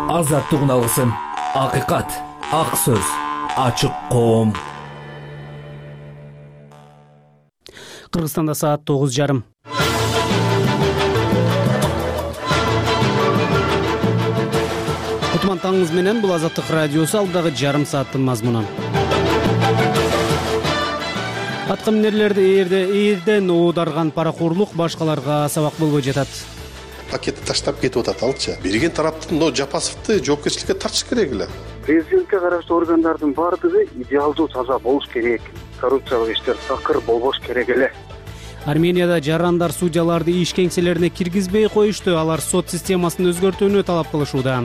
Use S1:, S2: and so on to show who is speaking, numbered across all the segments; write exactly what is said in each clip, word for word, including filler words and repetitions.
S1: Азаттыгын алгысым. Акыйкат, ак сөз, ачык коом.
S2: Кыргызстанда саат тогуз жарым. Кутман таңыңыз менен, бул Азаттык радиосу, алдагы жарым сааттын мазмунун. Атка минерлерди ээрде ээрден оодарган паракорлук башкаларга сабак болбой жатат.
S3: Пакетти таштап кетип атат алчы. Берген тараптын но Жапасовду жоопкерчиликке тартыш керек эле.
S4: Президентке караштуу органдардын баардыгы идеалдуу таза болуш керек. Коррупциялык иштер такыр болбош керек эле.
S2: Арменияда жарандар судьяларды иш кеңселерине киргизбей коюшту. Алар сот системасын өзгөртүүнү талап кылышууда.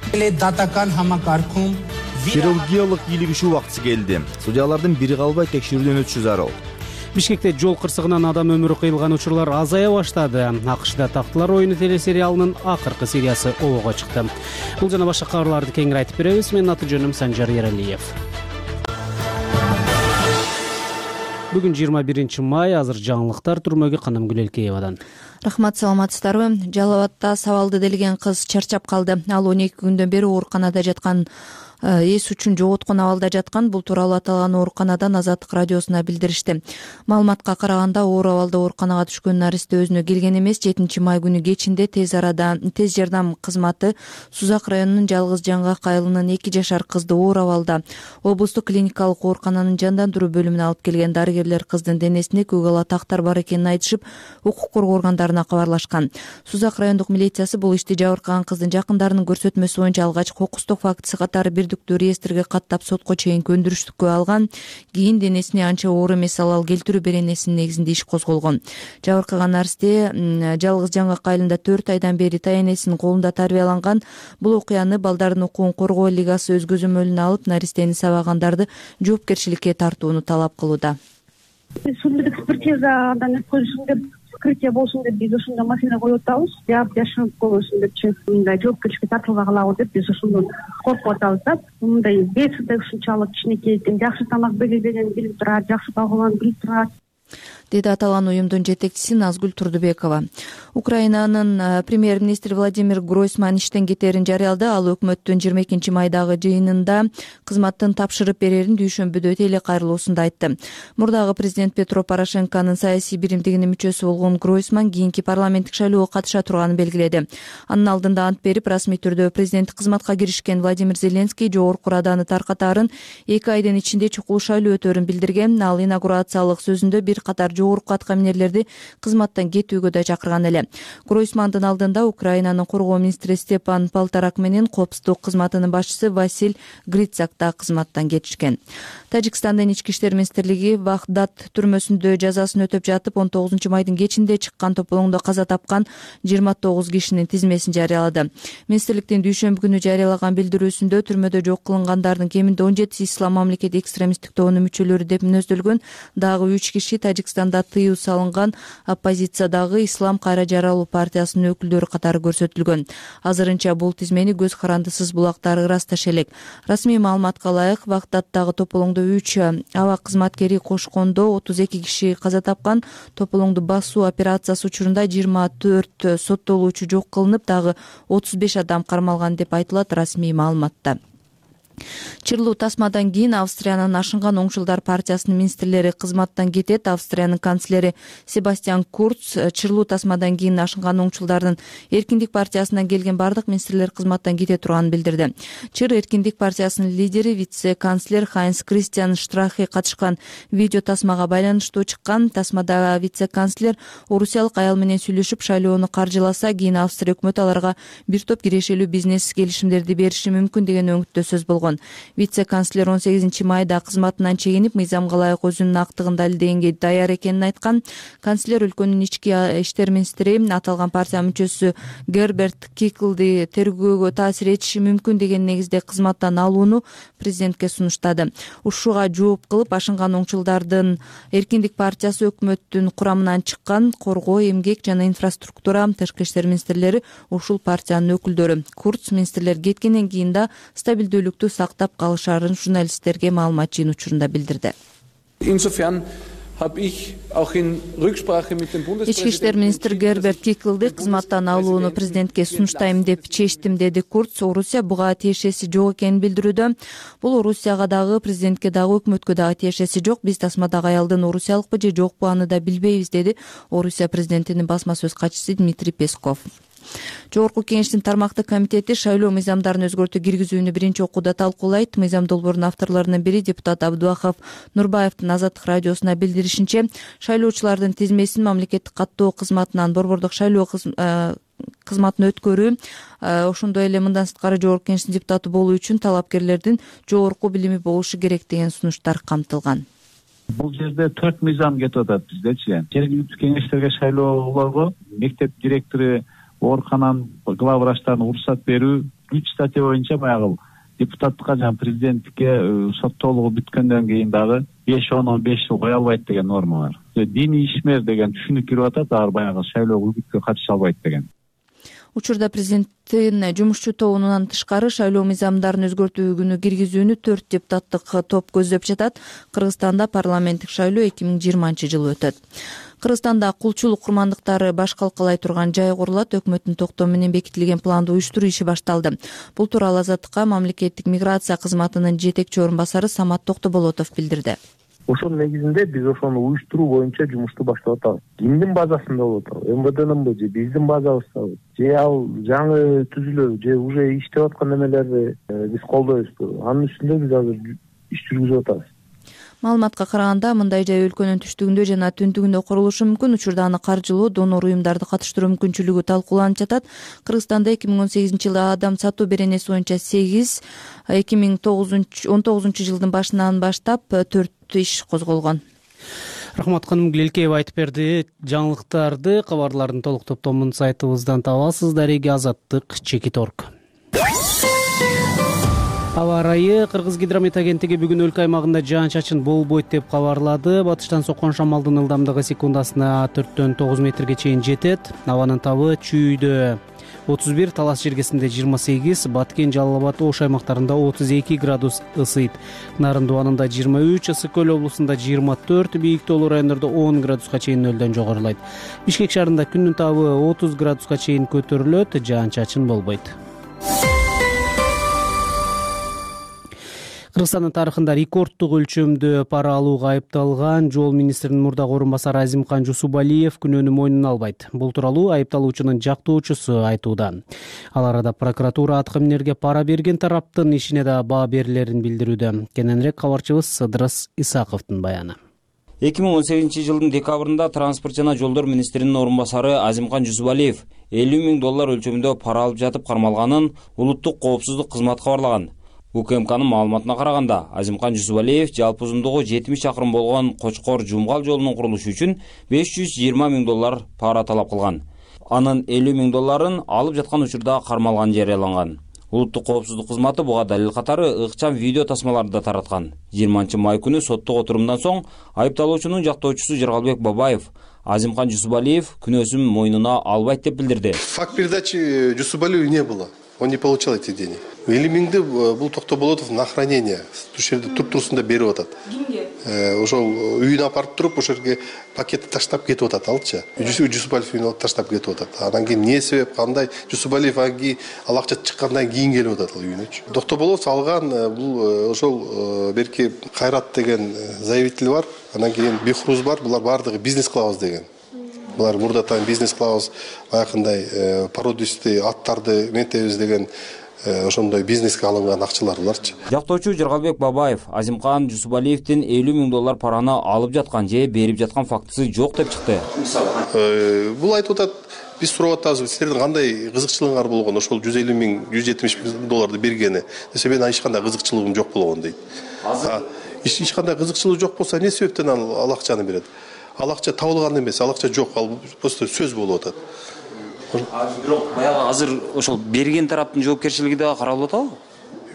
S5: Хирургиялык ийилигишүү убактысы келди. Судьялардын бири калбай текшерүүдөн өтүшү зарыл.
S2: Бишкекте жол кырсыгынан адам өмүрү кыйылган учурлар азая баштады. АКШда Тактылар оюну телесериалынын акыркы сериясы обого чыкты. Бул жана башка кабарларды кеңири айтып беребиз. Менин аты жөнүм Санжар Ералиев. Бүгүн жыйырма биринчи май, азыр жаңылыктар түрмөгү Канам Гүлелкеевадан.
S6: Рахмат, саламатсыздарбы? Жалал Абадта сабалды делген кыз чарчап калды. Ал он эки күндөн бери ооруканада жаткан, эс үчүн жоготкон абалда жаткан. Бул тууралуу аталган ооруканадан Азаттык радиосуна билдиришти. Маалыматка караганда, оор абалда ооруканага түшкөн наристе өзүнө келген эмес. жетинчи май күнү кечинде тез арада тез жардам кызматы Сузак районунун Жалгыз Жаңгак айылынын эки жашар кызды оор абалда облустук клиникалык оорукананын жандандыруу бөлүмүнө алып келген. Дарыгерлер кыздын денесинде көк ала тактар бар экенин айтышып, укук коргоо органдарына кабарлашкан. Сузак райондук милициясы бул ишти жабыркаган кыздын жакындарынын көрсөтмөсү боюнча алгач кокустук фактысы катары бирдиктүү реестрге каттап сотко чейин көндүрүштүккө алган. Кийин денесине анча оор эмес залал келтирүү беренесинин негизинде иш козголгон. Жабыркаган наристе Жалгыз Жаңгак айылында төрт айдан бери таянесинин колунда тарбияланган. Бул окуяны Балдардын укугун коргоо лигасы өз көзөмөлүнө алып, наристени сабагандарды жоопкерчиликке тартууну талап кылууда.
S7: Судебный экспертизадан өткөрүлсүн деп, вскрытие болсун деп биз ошондо маселе коюп атабыз. Жаап жашырып койбосун депчи, мындай жоопкерчиликке тартылбагыла деп биз ошондон коркуп атабыз да. Мындай бесиде ушунчалык кичинекей жакшы тамак берилбегенин билип турат, жакшы багууланып билип турат,
S6: деди аталган уюмдун жетекчиси Назгүл Турдубекова. Украинанын премьер-министри Владимир Гройсман иштен кетерин жарыялады. Ал өкмөттүн жыйырма экинчи майдагы жыйынында кызматтын тапшырып берерин дүйшөмбүдө телекайрылуусунда айтты. Мурдагы президент Петро Порошенконун саясий биримдигинин мүчөсү болгон Гройсман кийинки парламенттик шайлоого катыша турганын белгиледи. Анын алдында ант берип, расмий түрдө президенттик кызматка киришкен Владимир Зеленский Жогорку Раданы таркатаарын эки айдын ичинде чукул шайлоо өтөрүн билдирген. Ал инаугурациялык сөзүндө бир катар жогорку атка минерлерди кызматтан кетүүгө да чакырган эле. Гройсмандын алдында Украинанын коргоо министри Степан Полторак менен коопсуздук кызматынын башчысы Василь Грицак да кызматтан кетишкен. Тажикстандын ички иштер министрлиги Вахдат түрмөсүндө жазасын өтөп жатып, он тогузунчу майдын кечинде чыккан тополоңдо каза тапкан жыйырма тогуз кишинин тизмесин жарыялады. Министрликтин дүйшөмбү күнү жарыялаган билдирүүсүндө түрмөдө жок кылынгандардын кеминде он жетиси ислам мамлекети экстремисттик тобунун мүчөлөрү деп мүнөздөлгөн. Дагы үч киши Тажикстанда тыюу салынган оппозициядагы Ислам кайра жаралуу партиясынын өкүлдөрү катары көрсөтүлгөн. Азырынча бул тизмени көз карандысыз булактар ырасташ элек. Расмий маалыматка ылайык, Вагдаттагы тополоңдо үч аба кызматкери кошкондо отуз эки киши каза тапкан. Тополоңду басуу операциясы учурунда жыйырма төрт соттолуучу жок кылынып, дагы отуз беш адам кармалган деп айтылат расмий маалыматта. Чырлуу тасмадан кийин Австриянын Ашынган оңчулдар партиясынын министрлери кызматтан кетет. Австриянын канцлери Себастьян Курц чырлуу тасмадан кийин Ашынган оңчулдардын Эркиндик партиясынан келген бардык министрлер кызматтан кете турганын билдирди. Чыр Эркиндик партиясынын лидери вице-канцлер Хайнс Кристиан Штрахе катышкан видео тасмага байланыштуу чыккан. Тасмада вице-канцлер орусиялык аял менен сүйлөшүп, шайлоону каржыласа, кийин Австрия өкмөтү аларга бир топ кирешелүү бизнес келишимдерди бериши мүмкүн деген өңүттө сөз болгон. Вице-канцлер он сегизинчи майда кызматынан чегинип, мыйзамга ылайык өзүнүн актыгын далилдегенге даяр экенин айткан. Канцлер өлкөнүн ички иштер министри аталган партия мүчөсү Герберт Киклди тергөөгө таасир этиши мүмкүн деген негизде кызматтан алууну президентке сунуштады. Ушуга жооп кылып, Ашынган оңчулдардын Эркиндик партиясы өкмөттүн курамынан чыккан. Коргоо, эмгек жана инфраструктура, тышкы иштер министрлери ушул партиянын өкүлдөрү. Курц министрлер кеткенден кийин да стабилдүүлүктү сактап калышарын журналисттерге маалымат жыйын учурунда билдирди.
S8: habe ich auch in Rücksprache mit dem
S6: Ички иштер
S8: Bundespräsidenten
S6: министри Герберт Киклди кызматтан алууну президентке сунуштайм деп чечтим, деди Курц. Орусия буга тиешеси жок экенин билдирүүдө. Бул Орусияга дагы, президентке дагы, өкмөткө дагы тиешеси жок. Биз тасмадагы аялдын орусиялыкпы же жокпу аны да билбейбиз, деди Орусия президентинин басма сөз катчысы Дмитрий Песков. Жогорку кеңештин тармактык комитети шайлоо мыйзамдарын өзгөртүү киргизүүнү биринчи окууда талкуулайт. Мыйзам долбоорунун авторлорунун бири депутат Абдубахов Нурбаевдин Азаттык радиосуна билдиришинче, шайлоочулардын тизмесин мамлекеттик каттоо кызматынан борбордук шайлоо кызматын өткөрүү, ошондой эле мындан сырткары жогорку кеңештин депутаты болуу үчүн талапкерлердин жогорку билими болушу керек деген сунуштар камтылган.
S9: Бул жерде төрт мыйзам кетип атат биздечи. Жергиликтүү кеңештерге шайлоолорго мектеп директору, оорукананын главврачтарына уруксат берүү үч статья боюнча баягы депутаттыкка жана президенттикке соттоолугу бүткөндөн кийин дагы беш он он беш жыл кое албайт деген норма бар. Диний ишмер деген түшүнүк кирип атат, алар баягы шайлоого үгүткө катыша албайт деген.
S6: Учурда президенттин жумушчу тобунан тышкары шайлоо мыйзамдарын өзгөртүүнү киргизүүнү төрт депутаттык топ көздөп жатат. Кыргызстанда парламенттик шайлоо эки миң жыйырманчы жылы өтөт. Кыргызстанда кулчулук курмандыктары баш калкалай турган жай курулат. Өкмөттүн токтому менен бекитилген планды уюштуруу иши башталды. Бул тууралуу Азаттыкка мамлекеттик миграция кызматынын жетекчи орун басары Самат Токтоболотов билдирди.
S10: Ошонун негизинде биз ошону уюштуруу боюнча жумушту баштап атабыз. Кимдин базасында болуп атабы? эм вэ дэнинби же биздин базабыздабы? Же ал жаңы түзүлөбү же уже иштеп аткан немелерди биз колдойбузбу? Анын үстүндө биз азыр иш жүргүзүп атабыз.
S6: Маалыматка караганда, мындай жай өлкөнүн түштүгүндө жана түндүгүндө курулушу мүмкүн. Учурда аны каржылоо, донор уюмдарды катыштыруу мүмкүнчүлүгү талкууланып жатат. Кыргызстанда эки миң он сегизинчи жылы адам сатуу беренеси боюнча сегиз, эки миң он тогузунчу жылдын башынан баштап төрт иш козголгон.
S2: Рахмат ханым Глелкеева айтып берди. Жаңылыктарды, кабарлардын толук топтомун сайтыбыздан табасыз. Дареги Азаттык, Чекиторг. Аба ырайы. Кыргыз гидромет агенттиги бүгүн өлкө аймагында жаан-чачын болбойт деп кабарлады. Батыштан соккон шамалдын ылдамдыгы секундасына төрттөн тогуз метрге чейин жетет. Абанын табы Чүйдө отуз бир, Талас жергесинде жыйырма сегиз, Баткен, Жалал Абад, Ош аймактарында отуз эки градус ысыйт. Нарын Дубанында жыйырма үч, Ысык көл облусунда жыйырма төрт, Бийик Тоолу райондордо он градуска чейин нөлдөн жогорулайт. Бишкек шаарында күндүн табы отуз градуска чейин көтөрүлөт, жаан-чачын болбойт. Кыргызстандын тарыхында рекордтук өлчөмдө пара алууга айыпталган жол министринин мурдагы орун басары Азимкан Жусубалиев күнөөнү мойнуна албайт. Бул тууралуу айыпталуучунун жактоочусу айтууда. Ал арада прокуратура аткаминерге пара берген тараптын ишине да баа берилерин билдирүүдө. Кененирээк кабарчыбыз Сыдырыс Исаковдун баяны.
S11: эки миң он сегизинчи жылдын декабрында транспорт жана жолдор министринин орун басары Азимкан Жусубалиев элүү миң доллар өлчөмүндө пара алып жатып кармалганын улуттук коопсуздук кызматы кабарлаган. У К М К'нын маалыматына караганда, Азимкан Жусубалиев жалпы узундугу жетимиш чакырым болгон Кочкор-Жумгал жолунун курулушу үчүн беш жүз жыйырма миң доллар пара талап кылган. Анын элүү миң долларын алып жаткан учурда кармалган жарыяланган. Улуттук коопсуздук кызматы буга далил катары ыкчам видео тасмаларды да тараткан. жыйырманчы май күнү соттук отурумдан соң айыпталуучунун жактоочусу Жаргалбек Бабаев Азимкан Жусубалиев күнөөсүн мойнуна албайт деп билдирди.
S3: Факт передачи Жусубалиева не было. Он не получал эти деньги. элүү миңди бул Токтоболотов на хранение ушерде тур-турусунда берип атат. Кимге? Ошол үйүнө апарып туруп, ошол жерге пакетти таштап кетип атат алчы. Жусубалиев үйүнө таштап кетип атат. Анан кийин эмне себеп, кандай Жусубалиев анги ал акча чыккандан кийин келип атат ал үйүнө. Токтоболотов алган бул ошол берки Кайрат деген заявитель бар. Анан кийин Бехруз бар. Булар бардыгы бизнес кылабыз деген. Булар мурдатан бизнес кылабыз, баягындай породистый аттарды ментебиз деген ошондой бизнеске алынган акчалар буларчы.
S11: Жактоочу Жаргалбек Бабаев Азимкан Жусубалиевдин элүү миң доллар параны алып жаткан же берип жаткан фактысы жок деп чыкты.
S3: Бул айтып атат, биз сурап атабыз, силердин кандай кызыкчылыгыңар болгон ошол жүз элүү миң, жүз жетимиш миң долларды бергени. Десе мен эч кандай кызыкчылыгым жок болгон дейт. Эч кандай кызыкчылыгы жок болсо, эмне себептен ал акчаны берет? Ал акча табылган эмес, ал акча жок, ал просто сөз болуп атат.
S11: Бирок баягы азыр ошол берген тараптын жоопкерчилиги да каралып атабы?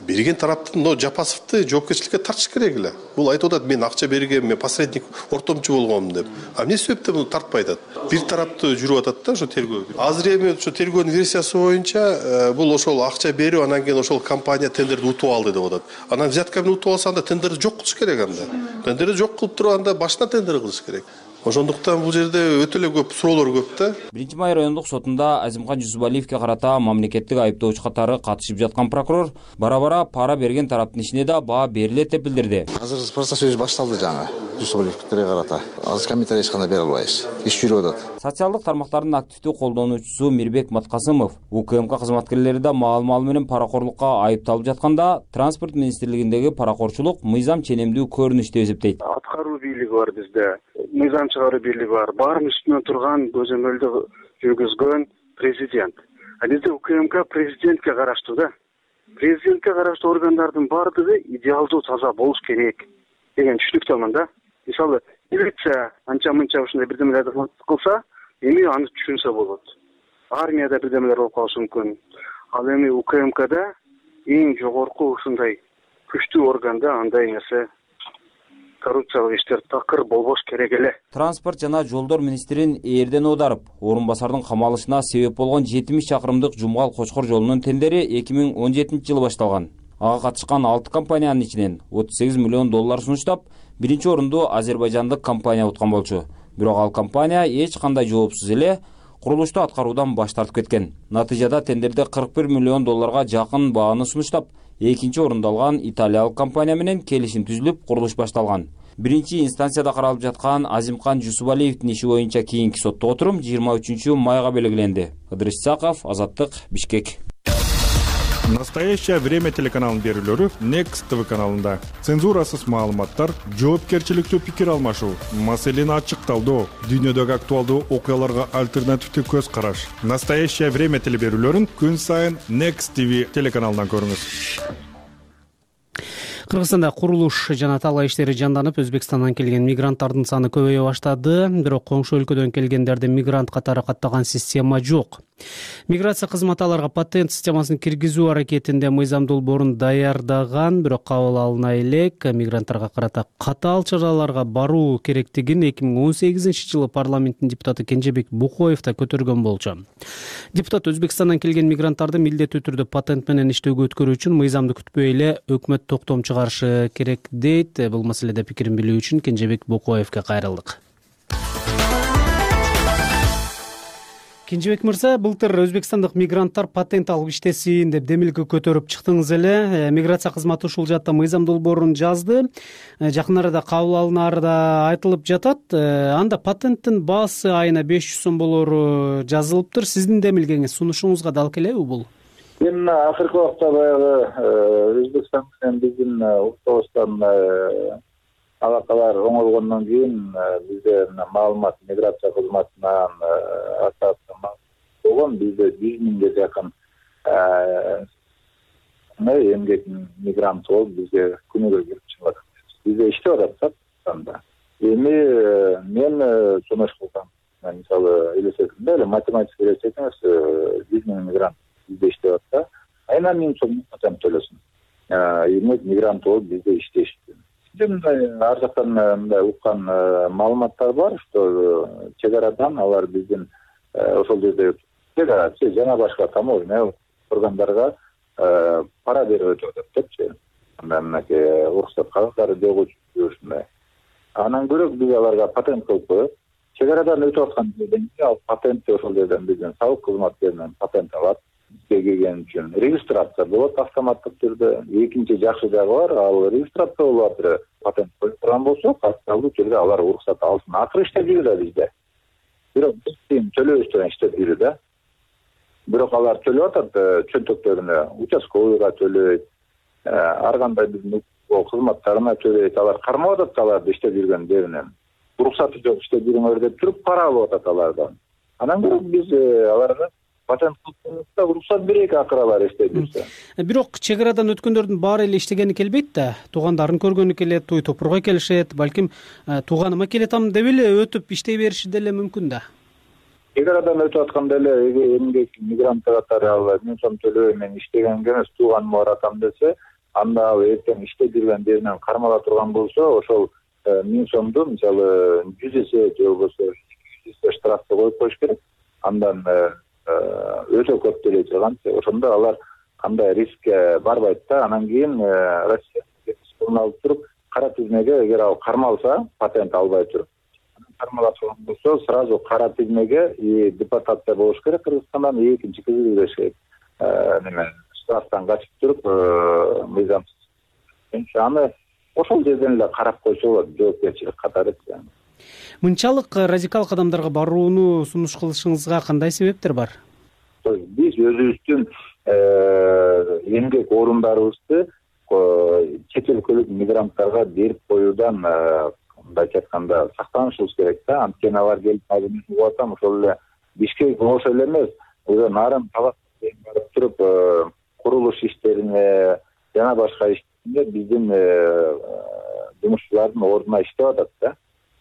S3: берген тараптын мына Жапасовду жоопкерчиликке тартыш керек эле. Бул айтып атат, мен акча бергем, мен посредник, ортомчу болгом деп. А эмне себептен муну тартпай атат? Бир тарапты жүрүп атат да ошо тергөө. Азыр эми ошо тергөөнүн версиясы боюнча бул ошол акча берип, анан кийин ошол компания тендерди утуп алды деп атат. Анан взятка менен утуп алса, анда тендерди жок кылыш керек анда. Тендерди жок кылып туруп анда башына тендер кылыш керек. Ошондуктан бул жерде өтө эле көп суроолор көп да.
S11: Биринчи май райондук сотунда Азимкан Жусубалиевке карата мамлекеттик айыптоочу катары катышып жаткан прокурор бара-бара пара берген тараптын ишине да баа берилет деп билдирди.
S12: Азыр процесс өзү башталды жаңы. Жусубалиевке карата. Азыр комментарий эч кандай бере албайбыз. Иш жүрүп атат.
S11: Социалдык тармактардын активдүү колдонуучусу Мирбек Маткасымов УКМК кызматкерлери да маал-мал менен паракорлукка айыпталып жатканда Транспорт министрлигиндеги паракорчулук мыйзам ченемдүү көрүнүш деп эсептейт.
S4: Аткаруу бийлиги бар бизде. Мыйзам чыгаруу бийлиги бар. Баардын үстүнөн турган көзөмөлдү жүргүзгөн президент. А бизде УКМК президентке караштуу да. Президентке караштуу органдардын баардыгы идеалдуу таза болуш керек деген түшүнүктөмүн да. Мисалы, милиция анча-мынча ушундай бирдемелерди кылса, эми аны түшүнсө болот. Армияда бирдемелер болуп калышы мүмкүн. Ал эми УКМКда эң жогорку ушундай күчтүү органда андай нерсе коррупциялык иштер такыр болбош керек эле.
S11: Транспорт жана жолдор министрин Эрден Одарып орун басардын камалышына себеп болгон жетимиш чакырымдык Жумгал Кочкор жолунун тендери эки миң он жетинчи жылы башталган. Ага катышкан алты компаниянын ичинен отуз сегиз миллион доллар сунуштап, биринчи орунду азербайжандык компания уткан болчу. Бирок ал компания эч кандай жоопсуз эле курулушту аткаруудан баш тартып кеткен. Натыйжада тендерде кырк бир миллион долларга жакын бааны сунуштап, экинчи орунду алган италиялык компания менен келишим түзүлүп, курулуш башталган. Биринчи инстанцияда каралып жаткан Азимкан Жусубалиевдин иши боюнча кийинки соттогу отурум жыйырма үчүнчү майга белгиленди. Ыдырыс Исаков, Азаттык, Бишкек.
S13: Настоящее время телеканалынын берүүлөрү Next ти ви каналында. Цензурасыз маалыматтар, жоопкерчиликтүү пикир алмашуу, маселени ачыкталдоо, дүйнөдөгү актуалдуу окуяларга альтернативдүү көз караш. Настоящее время телеберүүлөрүн күн сайын Next ти ви телеканалынан көрүңүз.
S2: Кыргызстанда курулуш жана талаа иштери жанданып, Өзбекстандан келген мигранттардын саны көбөйө баштады. Бирок коңшу өлкөдөн келгендерде мигрант катары каттаган система жок. Миграция кызматы аларга патент системасын киргизүү аракетинде мыйзам долбоорун даярдаган, бирок кабыл алына элек мигранттарга карата катаал чараларга баруу керектигин эки миң он сегизинчи жылы парламенттин депутаты Кенжебек Букоев да көтөргөн болчу. Депутат Өзбекстандан келген мигранттарды милдеттүү түрдө патент менен иштөөгө өткөрүү үчүн мыйзамды күтпөй эле өкмөт токтом чыгарышы керек дейт. Бул маселеде пикирин билүү үчүн Кенжебек Букоевке кайрылдык. Кенжебек мырза, былтыр өзбекстандык мигранттар патент алып иштесин деп демилге көтөрүп чыктыңыз эле. Миграция кызматы ушул жаатта мыйзам долбоорун жазды. Жакын арада кабыл алынары да айтылып жатат. Анда патенттин баасы айына беш жүз сом болору жазылыптыр. Сиздин демилгеңиз, сунушуңузга дал келеби бул?
S9: Мен акыркы убакта баягы Өзбекстан менен биздин Уртабыстан алакалар оңолгондон кийин бизде маалымат миграция кызматынан болгон бизде жүз миңге жакын эмгек мигрант болуп бизге күнүгө кирип чыгат. Бизде иштеп атат анда. Эми мен сунуш кылсам, мисалы элестетимде эле математика элестетиңиз, жүз миң мигрант бизде иштеп атса, айына миң сом патент төлөсүн. Эмгек мигрант болуп бизде иштешти. Ар жактан мындай уккан маалыматтар бар, что чек арадан алар биздин ошол жерде федерация жана башка таможня органдарга пара берип өтүп атат депчи. Мынакей уруксат кагыздары жок ушундай. Анан көрөк биз аларга патент кылып коет. Чек арадан өтүп аткан жерден ал патентти ошол жерден биздин салык кызматкеринен патент алат. Бизге келген үчүн регистрация болот автоматтык түрдө. Экинчи жакшы жагы бар, ал регистрация болуп атыр. Патент коюп турган болсо, катталуу түрдө алар уруксат алсын. Акыры иштеп жүрүп да бизде. Бирок биз төлөбөстөн иштеп жүрүп да. Бирок алар төлөп атат чөнтөктөрүнө, участковыйга төлөйт, ар кандай биздин кызматтарына төлөйт. Алар кармап атат аларды иштеп жүргөн жеринен. Уруксаты жок иштеп жүрүңөр деп туруп пара алып атат алардан. Анан көрөк биз аларга патент кылып уруксат берейик акыры алар иштеп жүрсө.
S2: Бирок чек арадан өткөндөрдүн баары эле иштегени келбейт да. Туугандарын көргөнү келет, той топурга келишет, балким тууганыма келетам деп эле өтүп иштей бериши деле мүмкүн да.
S9: Чек арадан өтүп атканда эле эмгек мигрант катары ал миң сом төлөбөй мен иштегенге эмес тууганыма баратам десе, анда ал эртең иштеп жүргендеринен кармала турган болсо ошол миң сомду мисалы жүз эсе же болбосо жүз эсе штрафты коюп коюш керек. Андан өтө көп төлөй турган, ошондо алар кандай рискке барбайт да. Анан кийин Россия алып туруп кара тизмеге, эгер ал кармалса, патент албай туруп кармала турган болсо, сразу кара тизмеге и депортация болуш керек Кыргызстандан, экинчи кызылдеш керек. Неме штрафтан качып туруп мыйзамсыз. Аны ошол жерден эле карап койсо болот, жоопкерчилик катары.
S2: Мынчалык радикал кадамдарга барууну сунуш кылышыңызга кандай себептер бар?
S9: Биз өзүбүздүн эмгек орундарыбызды чет өлкөлүк мигранттарга берип коюудан мындайча айтканда сактанышыбыз керек да. Анткени алар келип азыр угуп атам, ошол эле Бишкек ошо эле эмес, нарын талап барып туруп курулуш иштерине жана башка иштерине биздин жумушчулардын ордуна иштеп атат да.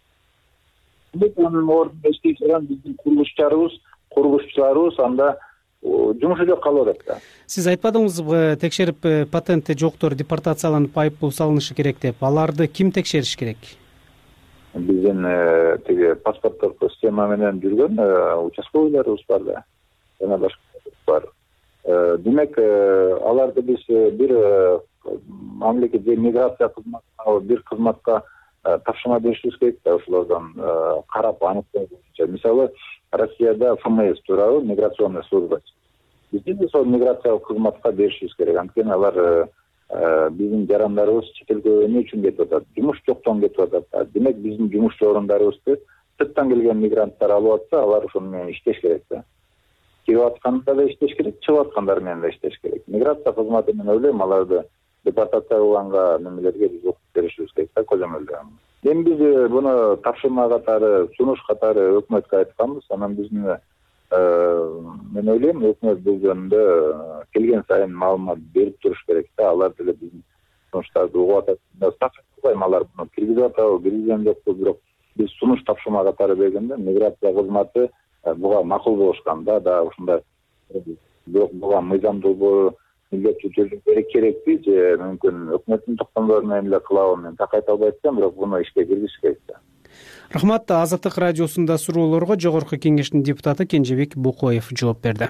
S9: Анын ордунда иштей турган биздин курулушчуларыбыз, курулушчуларыбыз анда жумушу жок калып атат да.
S2: Сиз айтпадыңызбы, текшерип патенти жоктор депортацияланып айыппул салынышы керек деп. Аларды ким текшериш керек?
S9: Биздин тиги паспорттук система менен жүргөн участковыйларыбыз бар да. Жана башка бар. Демек, аларды биз бир мамлекет же миграция кызматына, бир кызматка тапшырма беришибиз керек да, ошолордон карап аныктоо боюнча. Мисалы, Россияда эф эм эс туурабы, миграционный служба. Биздин ошол миграциялык кызматка беришибиз керек. Анткени алар биздин жарандарыбыз чет элге эмне үчүн кетип атат? Жумуш жоктон кетип атат. Демек, биздин жумушчу орундарыбызды сырттан келген мигранттар алып атса, алар ошону менен иштеш керек да. Кирип атканда да иштеш керек, чыгып аткандар менен да иштеш керек. Миграция кызматы мен ойлойм, аларды депортация кылганга немелерге биз окуп беришибиз керек да, көзөмөлдө. Эми биз буну тапшырма катары, сунуш катары өкмөткө айтканбыз. Анан биздин мен ойлойм, өкмөт бул жөнүндө келген сайын маалымат берип туруш керек да. Алар деле биздин сунуштарды угуп атат. Сакчылайм, алар буну киргизип атабы, киргизген жокпу, бирок биз сунуш тапшырма катары бергенде миграция кызматы буга макул болушкан да, да ушундай. Бирок буга мыйзамдуу милдеттүү төлөм керекпи же мүмкүн өкмөттүн токтомдору менен эле кылабы, мен так айта албайт экенмин, бирок буну ишке киргизиш керек да.
S2: Рахмат. Азаттык радиосунда суроолорго Жогорку Кеңештин депутаты Кенжебек Букоев жооп берди.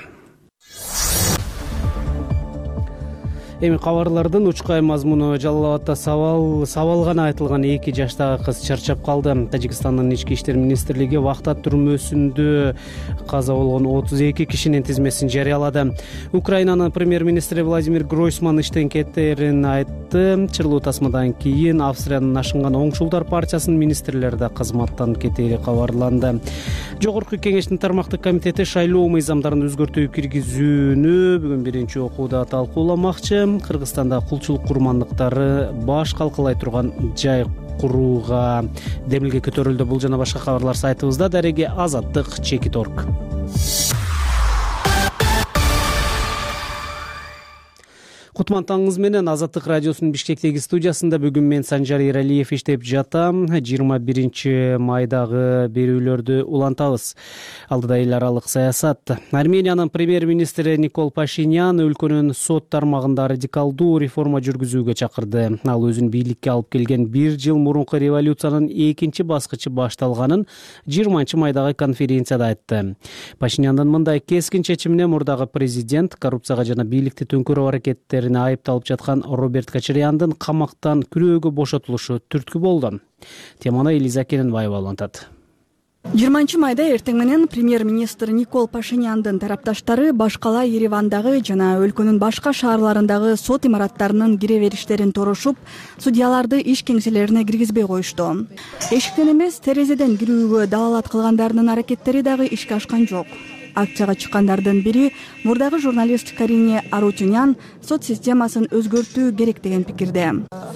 S2: Эми кабарлардын учкай мазмуну: Жалал Абадда сабал сабал гана айтылган эки жаштагы кыз чарчап калды. Тажикстандын ички иштер министрлиги Вахта түрмөсүндө каза болгон отуз эки кишинин тизмесин жарыялады. Украинанын премьер-министри Владимир Гройсман иштен кетерин айтты. Чырлуу тасмадан кийин Австриянын ашынган оңчулдар партиясынын министрлери да кызматтан кетери кабарланды. Жогорку Кеңештин тармактык комитети шайлоо мыйзамдарын өзгөртүү киргизүүнү бүгүн биринчи окууда талкууламакчы. Кыргызстанда кулчулук курмандыктары баш калкалай турган жай курууга демилге көтөрүлдү. Бул жана башка кабарлар сайтыбызда. Дареги Азаттык чекит точка орг. Кутман таңыңыз менен. Азаттык радиосунун Бишкектеги студиясында бүгүн мен Санжар Эралиев иштеп жатам. жыйырма биринчи майдагы берүүлөрдү улантабыз. Алдыда эл аралык саясат. Армениянын премьер-министри Никол Пашинян өлкөнүн сот тармагында радикалдуу реформа жүргүзүүгө чакырды. Ал өзүн бийликке алып келген бир жыл мурунку революциянын экинчи баскычы башталганын жыйырманчы майдагы конференцияда айтты. Пашиняндын мындай кескин чечимине мурдагы президент коррупцияга жана бийликти төңкөрүү аракеттерине айыпталып жаткан Роберт Кочаряндын камактан күрөөгө бошотулушу түрткү болду. Теманы Элиза Кененбаева улантат.
S14: жыйырманчы майда эртең менен премьер-министр Никол Пашиняндын тарапташтары башкала Еревандагы жана өлкөнүн башка шаарларындагы сот имараттарынын кире бериштерин торошуп, судьяларды иш кеңселерине киргизбей коюшту. Эшиктен эмес, терезеден кирүүгө далалат кылгандарынын аракеттери дагы ишке ашкан жок. Акцияга чыккандардын бири мурдагы журналист Карине Арутюнян сот системасын өзгөртүү керек деген пикирде.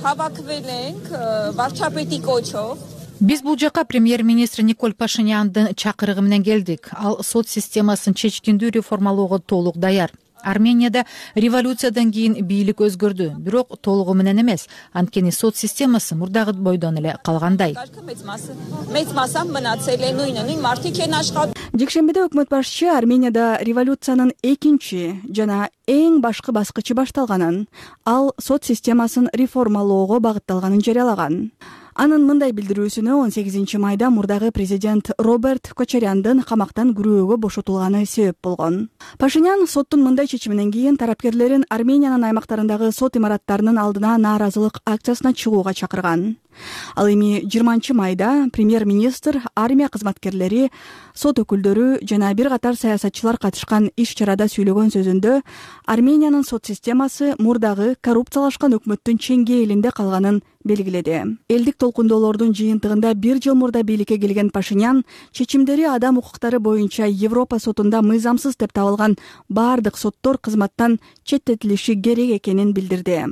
S15: Биз бул жака премьер-министр Никол Пашиняндын чакырыгы менен келдик. Ал сот системасын чечкиндүү реформалоого толук даяр. Арменияда революциядан кийин бийлик өзгөрдү, бирок толугу менен эмес. Анткени сот системасы мурдагы бойдон эле калгандай.
S14: жекшембиде өкмөт башчы Арменияда революциянын экинчи жана эң башкы баскычы башталганын, ал сот системасын реформалоого багытталганын жарыялаган. Анын мындай билдирүүсүнө он сегизинчи майда мурдагы президент Роберт Кочаряндын камактан күрөөгө бошотулганы себеп болгон. Пашинян соттун мындай чечиминен кийин тарапкерлерин Армениянын аймактарындагы сот имараттарынын алдына нааразылык акциясына чыгууга чакырган. Ал эми жыйырманчы майда премьер-министр, армия кызматкерлери, сот өкүлдөрү жана бир катар саясатчылар катышкан иш-чарада сүйлөгөн сөзүндө Армениянын сот системасы мурдагы коррупциялашкан өкмөттүн чеңгээлинде калганын белгиледи. Элдик толкундоолордун жыйынтыгында бир жыл мурда бийликке келген Пашинян чечимдери адам укуктары боюнча Европа сотунда мыйзамсыз деп табылган бардык соттор кызматтан четтетилиши керек экенин билдирди.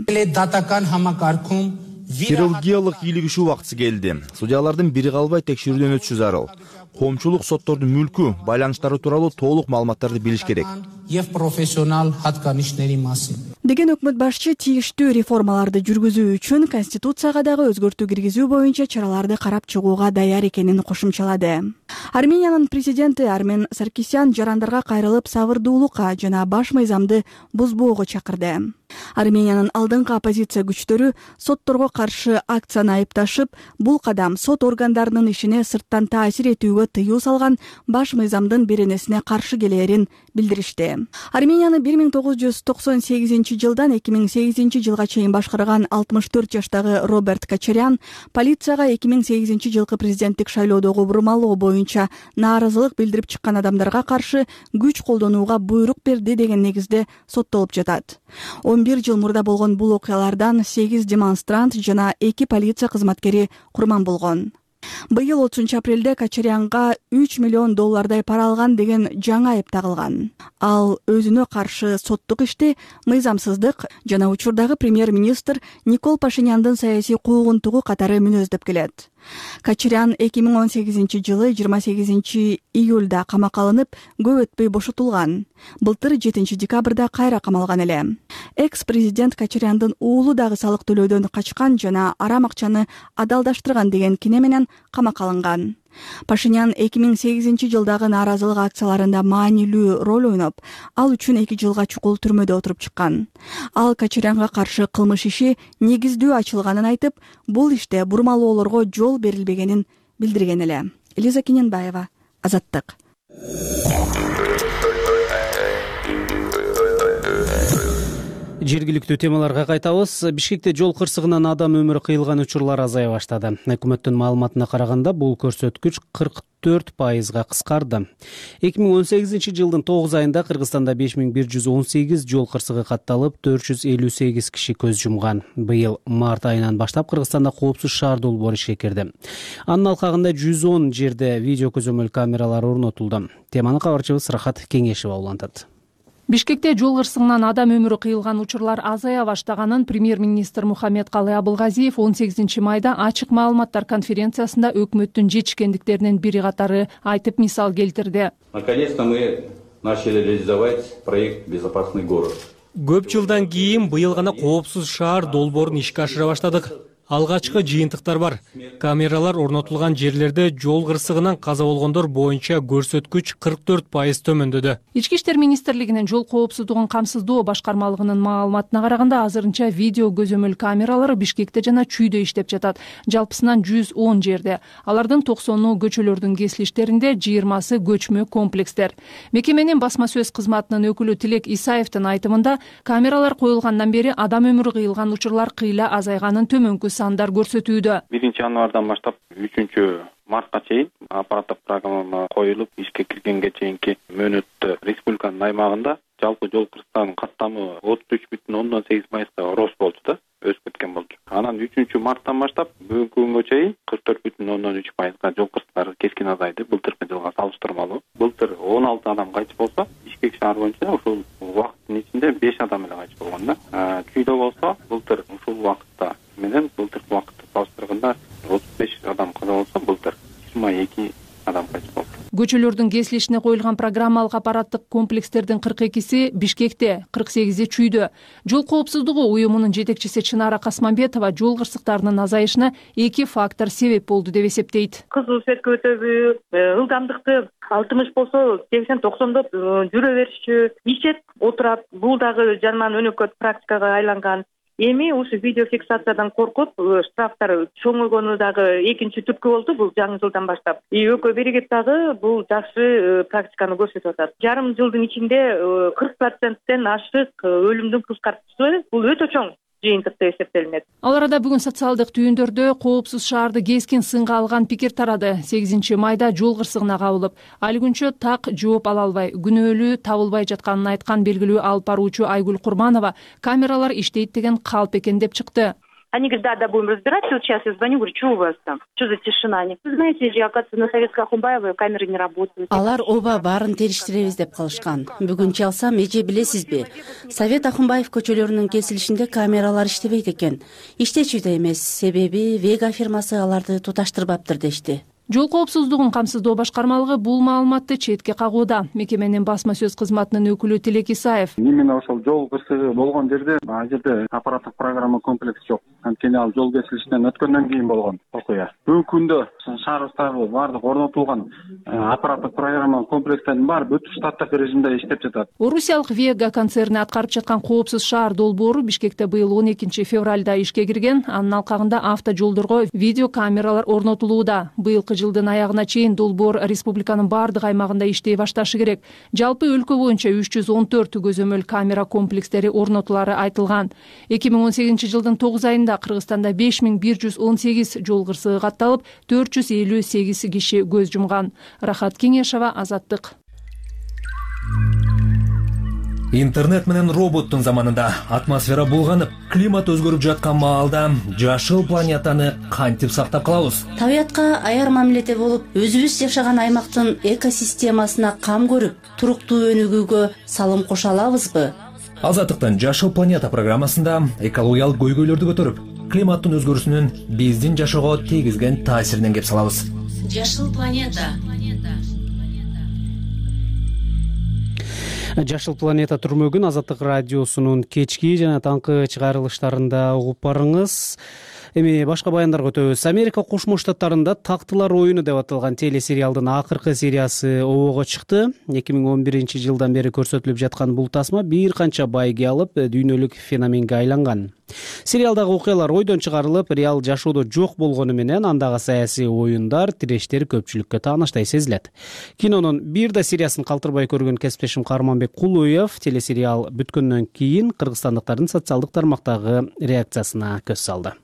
S5: Хирургиялык ийгилигишүү убактысы келди. Судьялардын бири калбай текшерүүдөн өтүшү зарыл. Коомчулук соттордун мүлкү, байланыштары тууралуу толук маалыматтарды билиш керек
S14: деген өкмөт башчы тийиштүү реформаларды жүргүзүү үчүн конституцияга дагы өзгөртүү киргизүү боюнча чараларды карап чыгууга даяр экенин кошумчалады. Армениянын президенти Армен Саркисян жарандарга кайрылып сабырдуулукка жана баш мыйзамды бузбоого чакырды. Армениянын алдыңкы оппозиция күчтөрү сотторго каршы акцияны айыпташып, бул кадам сот органдарынын ишине сырттан таасир этүүгө тыюу салган баш мыйзамдын беренесине каршы келээрин билдиришти. Арменияны бир миң тогуз жүз токсон сегизинчи жылдан эки миң сегизинчи жылга чейин башкарган алтымыш төрт жаштагы Роберт Кочарян полицияга эки миң сегизинчи жылкы президенттик шайлоодогу бурмалоо боюнча нааразылык билдирип чыккан адамдарга каршы күч колдонууга буйрук берди деген негизде соттолуп жатат. он бир жыл мурда болгон бул окуялардан сегиз демонстрант жана эки полиция кызматкери курман болгон. Быйыл отузунчу апрелде Кочарянга үч миллион доллардай пара алган деген жаңы айып тагылган. Ал өзүнө каршы соттук ишти мыйзамсыздык жана учурдагы премьер-министр Никол Пашиняндын саясий куугунтугу катары мүнөздөп келет. Кочарян эки миң он сегизинчи жылы жыйырма сегизинчи июлда камакка алынып, көп өтпөй бошотулган. Былтыр жетинчи декабрда кайра камалган эле. Экс-президент Кочаряндын уулу дагы салык төлөөдөн качкан жана арам акчаны адалдаштырган деген кине менен камакка алынган. Пашинян эки миң сегизинчи жылдагы нааразылык акцияларында маанилүү роль ойноп, ал үчүн эки жылга чукул түрмөдө отуруп чыккан. Ал Кочарянга каршы кылмыш иши негиздүү ачылганын айтып, бул иште бурмалоолорго жол берилбегенин билдирген эле. Элиза Кененбаева, Азаттык.
S2: Жергиликтүү темаларга кайтабыз. Бишкекте жол кырсыгынан адам өмүрү кыйылган учурлар азая баштады. Өкмөттүн маалыматына караганда бул көрсөткүч кырк төрт пайызга кыскарды. эки миң он сегизинчи жылдын тогуз айында Кыргызстанда беш миң бир жүз он сегиз жол кырсыгы катталып, төрт жүз элүү сегиз киши көз жумган. Быйыл март айынан баштап Кыргызстанда коопсуз шаар долбоору ишке кирди. Анын алкагында жүз он жерде видео көзөмөл камералары орнотулду. Теманы кабарчыбыз Рахат Кеңешева улантат.
S16: Бишкекте жол кырсыгынан адам өмүрү кыйылган учурлар азая баштаганын премьер-министр Мухаммедкалый Абылгазиев он сегизинчи майда ачык маалыматтар конференциясында өкмөттүн жетишкендиктеринин бири катары айтып мисал келтирди.
S17: Наконец-то мы начали реализовать проект «Безопасный город».
S18: Көп жылдан кийин быйыл гана коопсуз шаар долбоорун ишке ашыра баштадык. Алгачкы жыйынтыктар бар. Камералар орнотулган жерлерде жол кырсыгынан каза болгондор боюнча көрсөткүч кырк төрт пайыз төмөндөдү.
S16: Ички иштер министрлигинин жол коопсуздугун камсыздоо башкармалыгынын маалыматына караганда азырынча видео көзөмөл камералары Бишкекте жана Чүйдө иштеп жатат. Жалпысынан жүз он жерде. Алардын токсону көчөлөрдүн кесилиштеринде, жыйырмасы көчмө комплекстер. Мекеменин басма сөз кызматынын өкүлү Тилек Исаевдин айтымында, камералар коюлгандан бери адам өмүрү кыйылган учурлар кыйла азайганын төмөнкү сандар көрсөтүүдө.
S19: биринчи январдан баштап үчүнчү мартка чейин аппараттык программа коюлуп, ишке киргенге чейинки мөөнөттө республиканын аймагында жалпы жол кырсыгынын каттамы отуз үч бүтүн ондон сегиз пайызга рост болду да, өсүп кеткен болду. Анан үчүнчү марттан баштап бүгүнкү күнгө чейин кырк төрт бүтүн ондон үч пайызга жол кырсыктары кескин азайды. Былтыркы жылга салыштырмалуу. Былтыр он алты адам кайтып болсо, Бишкек шаар боюнча ушул убакыттын ичинде беш адам эле кайтып болгон да. Чүйдө болсо, былтыр ушул убакытта менен былтыркы убакытты салыштырганда отуз беш адам каза болсо, былтыр жыйырма эки адам кайтып болду.
S16: көчөлөрдүн кесилишине коюлган программалык аппараттык комплекстердин кырк экиси Бишкекте, кырк сегизи Чүйдө. Жол коопсуздугу уюмунун жетекчиси Чынара Касманбетова жол кырсыктарынын азайышына эки фактор себеп болду деп эсептейт.
S20: Кызыл светке өтөбү, ылдамдыкты алтымыш болсо сексен токсондоп жүрө беришчү, ичет, отурат. Бул дагы жаман өнөкөт практикага айланган. Эми ушу видеофиксациядан коркуп, штрафтар чоңойгону дагы экинчи түрткү болду бул жаңы жылдан баштап. И ӨК биригип дагы бул жакшы практиканы көрсөтүп атат. Жарым жылдын ичинде кырк проценттен ашык өлүмдүн кыскартуусу бул өтө чоң жыйынтык деп эсептелинет.
S16: Ал арада бүгүн социалдык түйүндөрдө коопсуз шаарды кескин сынга алган пикир тарады. сегизинчи майда жол кырсыгына кабылып, али күнчө так жооп ала албай, күнөөлүү табылбай жатканын айткан белгилүү алып баруучу Айгүл Курманова камералар иштейт деген калп экен деп чыкты.
S21: Они говорят, да, да, будем разбираться. Вот сейчас я звоню, говорю, что у вас там? Что за тишина? Вы знаете, оказывается, на Советской Ахунбаевой камеры не работают.
S22: Алар оба барын териштиребиз деп калышкан. Бүгүн чалсам, эже билесизби? Совет Ахунбаев көчөлөрүнүн кесилишинде камералар иштебейт экен. Иштечү да эмес, себеби Вега фирмасы аларды туташтырбаптыр дешти.
S16: Жол коопсуздугун камсыздоо башкармалыгы бул маалыматты четке кагууда. Мекеменин басма сөз кызматынын өкүлү Тилек Исаев.
S23: Именно ошол жол кырсыгы болгон жерде, ал жерде аппараттык программа комплекс жок. Анткени ал жол кесилишинен өткөндөн кийин болгон окуя. Бүгүнкү күндө шаарыбыздагы баардык орнотулган аппараттык программа комплекстердин баары бүт штаттык режимде иштеп жатат.
S16: Орусиялык Вега концерни аткарып жаткан коопсуз шаар долбоору Бишкекте быйыл он экинчи февралда ишке кирген. Анын алкагында автожолдорго видеокамералар орнотулууда. Быйылкы жылдын аягына чейин долбоор республиканын баардык аймагында иштей башташы керек. Жалпы өлкө боюнча үч жүз он төрт көзөмөл камера комплекстери орнотулары айтылган. эки миң он сегизинчи жылдын тогуз айында Кыргызстанда беш миң бир жүз он сегиз жол кырсыгы катталып, төрт жүз элүү сегиз киши көз жумган. Рахат Кеңешова, Азаттык.
S1: Интернет менен роботтун заманында атмосфера булганып, климат өзгөрүп жаткан маалда жашыл планетаны кантип сактап калабыз?
S22: Табиятка аяр мамиледе болуп, өзүбүз жашаган аймактын экосистемасына кам көрүп, туруктуу өнүгүүгө салым кошо алабызбы?
S1: Азаттыктын Жашыл планета программасында экологиялык көйгөйлөрдү көтөрүп, климаттын өзгөрүүсүнүн биздин жашоого тийгизген таасиринен кеп салабыз.
S22: Жашыл планета.
S2: Жашыл планета түрмөгүн Азаттык радиосунун кечки жана таңкы чыгарылыштарында угуп барыңыз. Эми башка баяндарга өтөбүз. Америка Кошмо Штаттарында Тактылар оюну деп аталган телесериалдын акыркы сериясы обого чыкты. эки миң он биринчи жылдан бери көрсөтүлүп жаткан бул тасма бир канча байге алып, дүйнөлүк феноменге айланган. Сериалдагы окуялар ойдон чыгарылып, реал жашоодо жок болгону менен андагы саясий оюндар, тирештер көпчүлүккө тааныштай сезилет. Кинонун бир да сериясын калтырбай көргөн кесиптешим Карманбек Кулуев телесериал бүткөндөн кийин кыргызстандыктардын социалдык тармактагы реакциясына көз салды.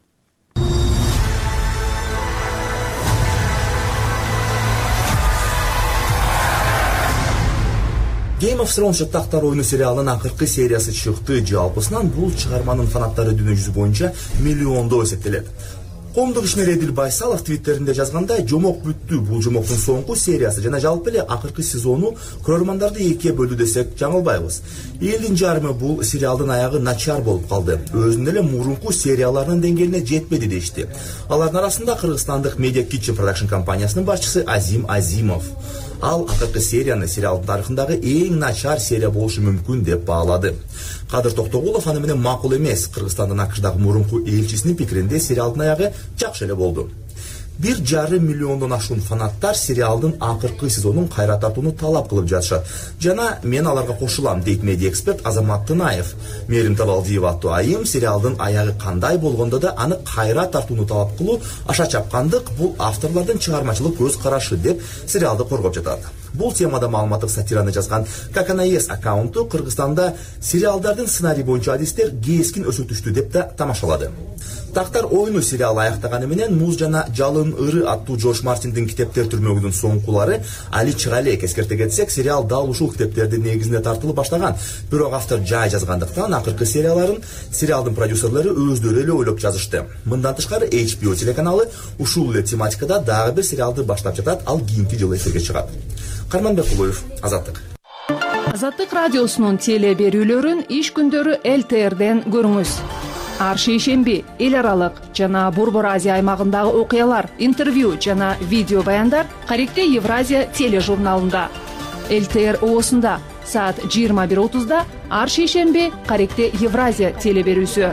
S24: Game of Thrones Тактар оюну сериалынын акыркы сериясы чыкты. Жалпысынан бул чыгарманын фанаттары дүйнө жүзү боюнча миллиондо эсептелет. Коомдук ишмер Эдил Байсалов твиттеринде жазгандай, жомок бүттү. Бул жомоктун соңку сериясы жана жалпы эле акыркы сезону көрөрмандарды экиге бөлдү десек жаңылбайбыз. Элдин жарымы бул сериалдын аягы начар болуп калды. Өзүнүн эле мурунку серияларынын деңгээлине жетпеди дешти. Алардын арасында кыргызстандык Media Kitchen Production компаниясынын башчысы Азим Азимов. Ал акыркы серияны сериалдын тарыхындагы эң начар серия болушу мүмкүн деп баалады. Кадыр Токтогулов аны менен макул эмес. Кыргызстандын АКШдагы мурунку элчисинин пикиринде сериалдын аягы жакшы эле болду. Бир жарым миллиондон ашуун фанаттар сериалдын акыркы сезонун кайра тартууну талап кылып жатышат. Жана мен аларга кошулам, дейт медиа эксперт Азамат Тынаев. Мерим Табалдиева аттуу айым сериалдын аягы кандай болгондо да аны кайра тартууну талап кылуу аша чапкандык бул авторлордун чыгармачылык көз карашы деп сериалды коргоп жатат. Бул темада маалыматтык сатираны жазган Каканаес аккаунту Кыргызстанда сериалдардын сценарий боюнча адистер кескин өсө түштү деп да тамашалады. Тактар оюну сериалы аяктаганы менен Муз жана Жалын ыры аттуу Джордж Мартиндин китептер түрмөгүнүн соңкулары али чыга элек. Эскерте кетсек, сериал дал ушул китептердин негизинде тартылып баштаган. Бирок автор жай жазгандыктан акыркы серияларын сериалдын продюсерлери өздөрү эле ойлоп жазышты. Мындан тышкары эйч би о телеканалы ушул эле тематикада дагы бир сериалды баштап жатат. Ал кийинки жылы эфирге чыгат. Карманбек Кулуев, Азаттык.
S16: Азаттык радиосунун теле берүүлөрүн иш күндөрү эл тэ эрден көрүңүз. ар шейшемби эл аралык жана Борбор Азия аймагындагы окуялар, интервью жана видео баяндар Каректе Евразия тележурналында. эл тэ эр оосунда саат жыйырма бир отузда ар шейшемби Каректе Евразия теле берүүсү.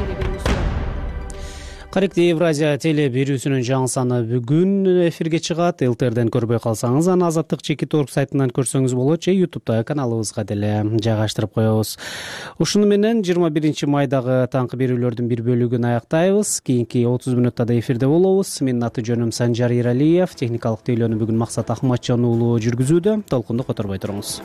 S2: Каректе Евразия теле берүүсүнүн жаңы саны бүгүн эфирге чыгат. эл тэ эрден көрбөй калсаңыз, аны Азаттык чекит орг сайтынан көрсөңүз болот же ютубтагы каналыбызга деле жайгаштырып коебуз. Ушуну менен жыйырма биринчи майдагы таңкы берүүлөрдүн бир бөлүгүн аяктайбыз. Кийинки отуз мүнөттө да эфирде болобуз. Менин аты жөнүм Санжар Иралиев, техникалык тейлөөнү бүгүн Максат Ахматжан уулу жүргүзүүдө. Толкунду которбой туруңуз.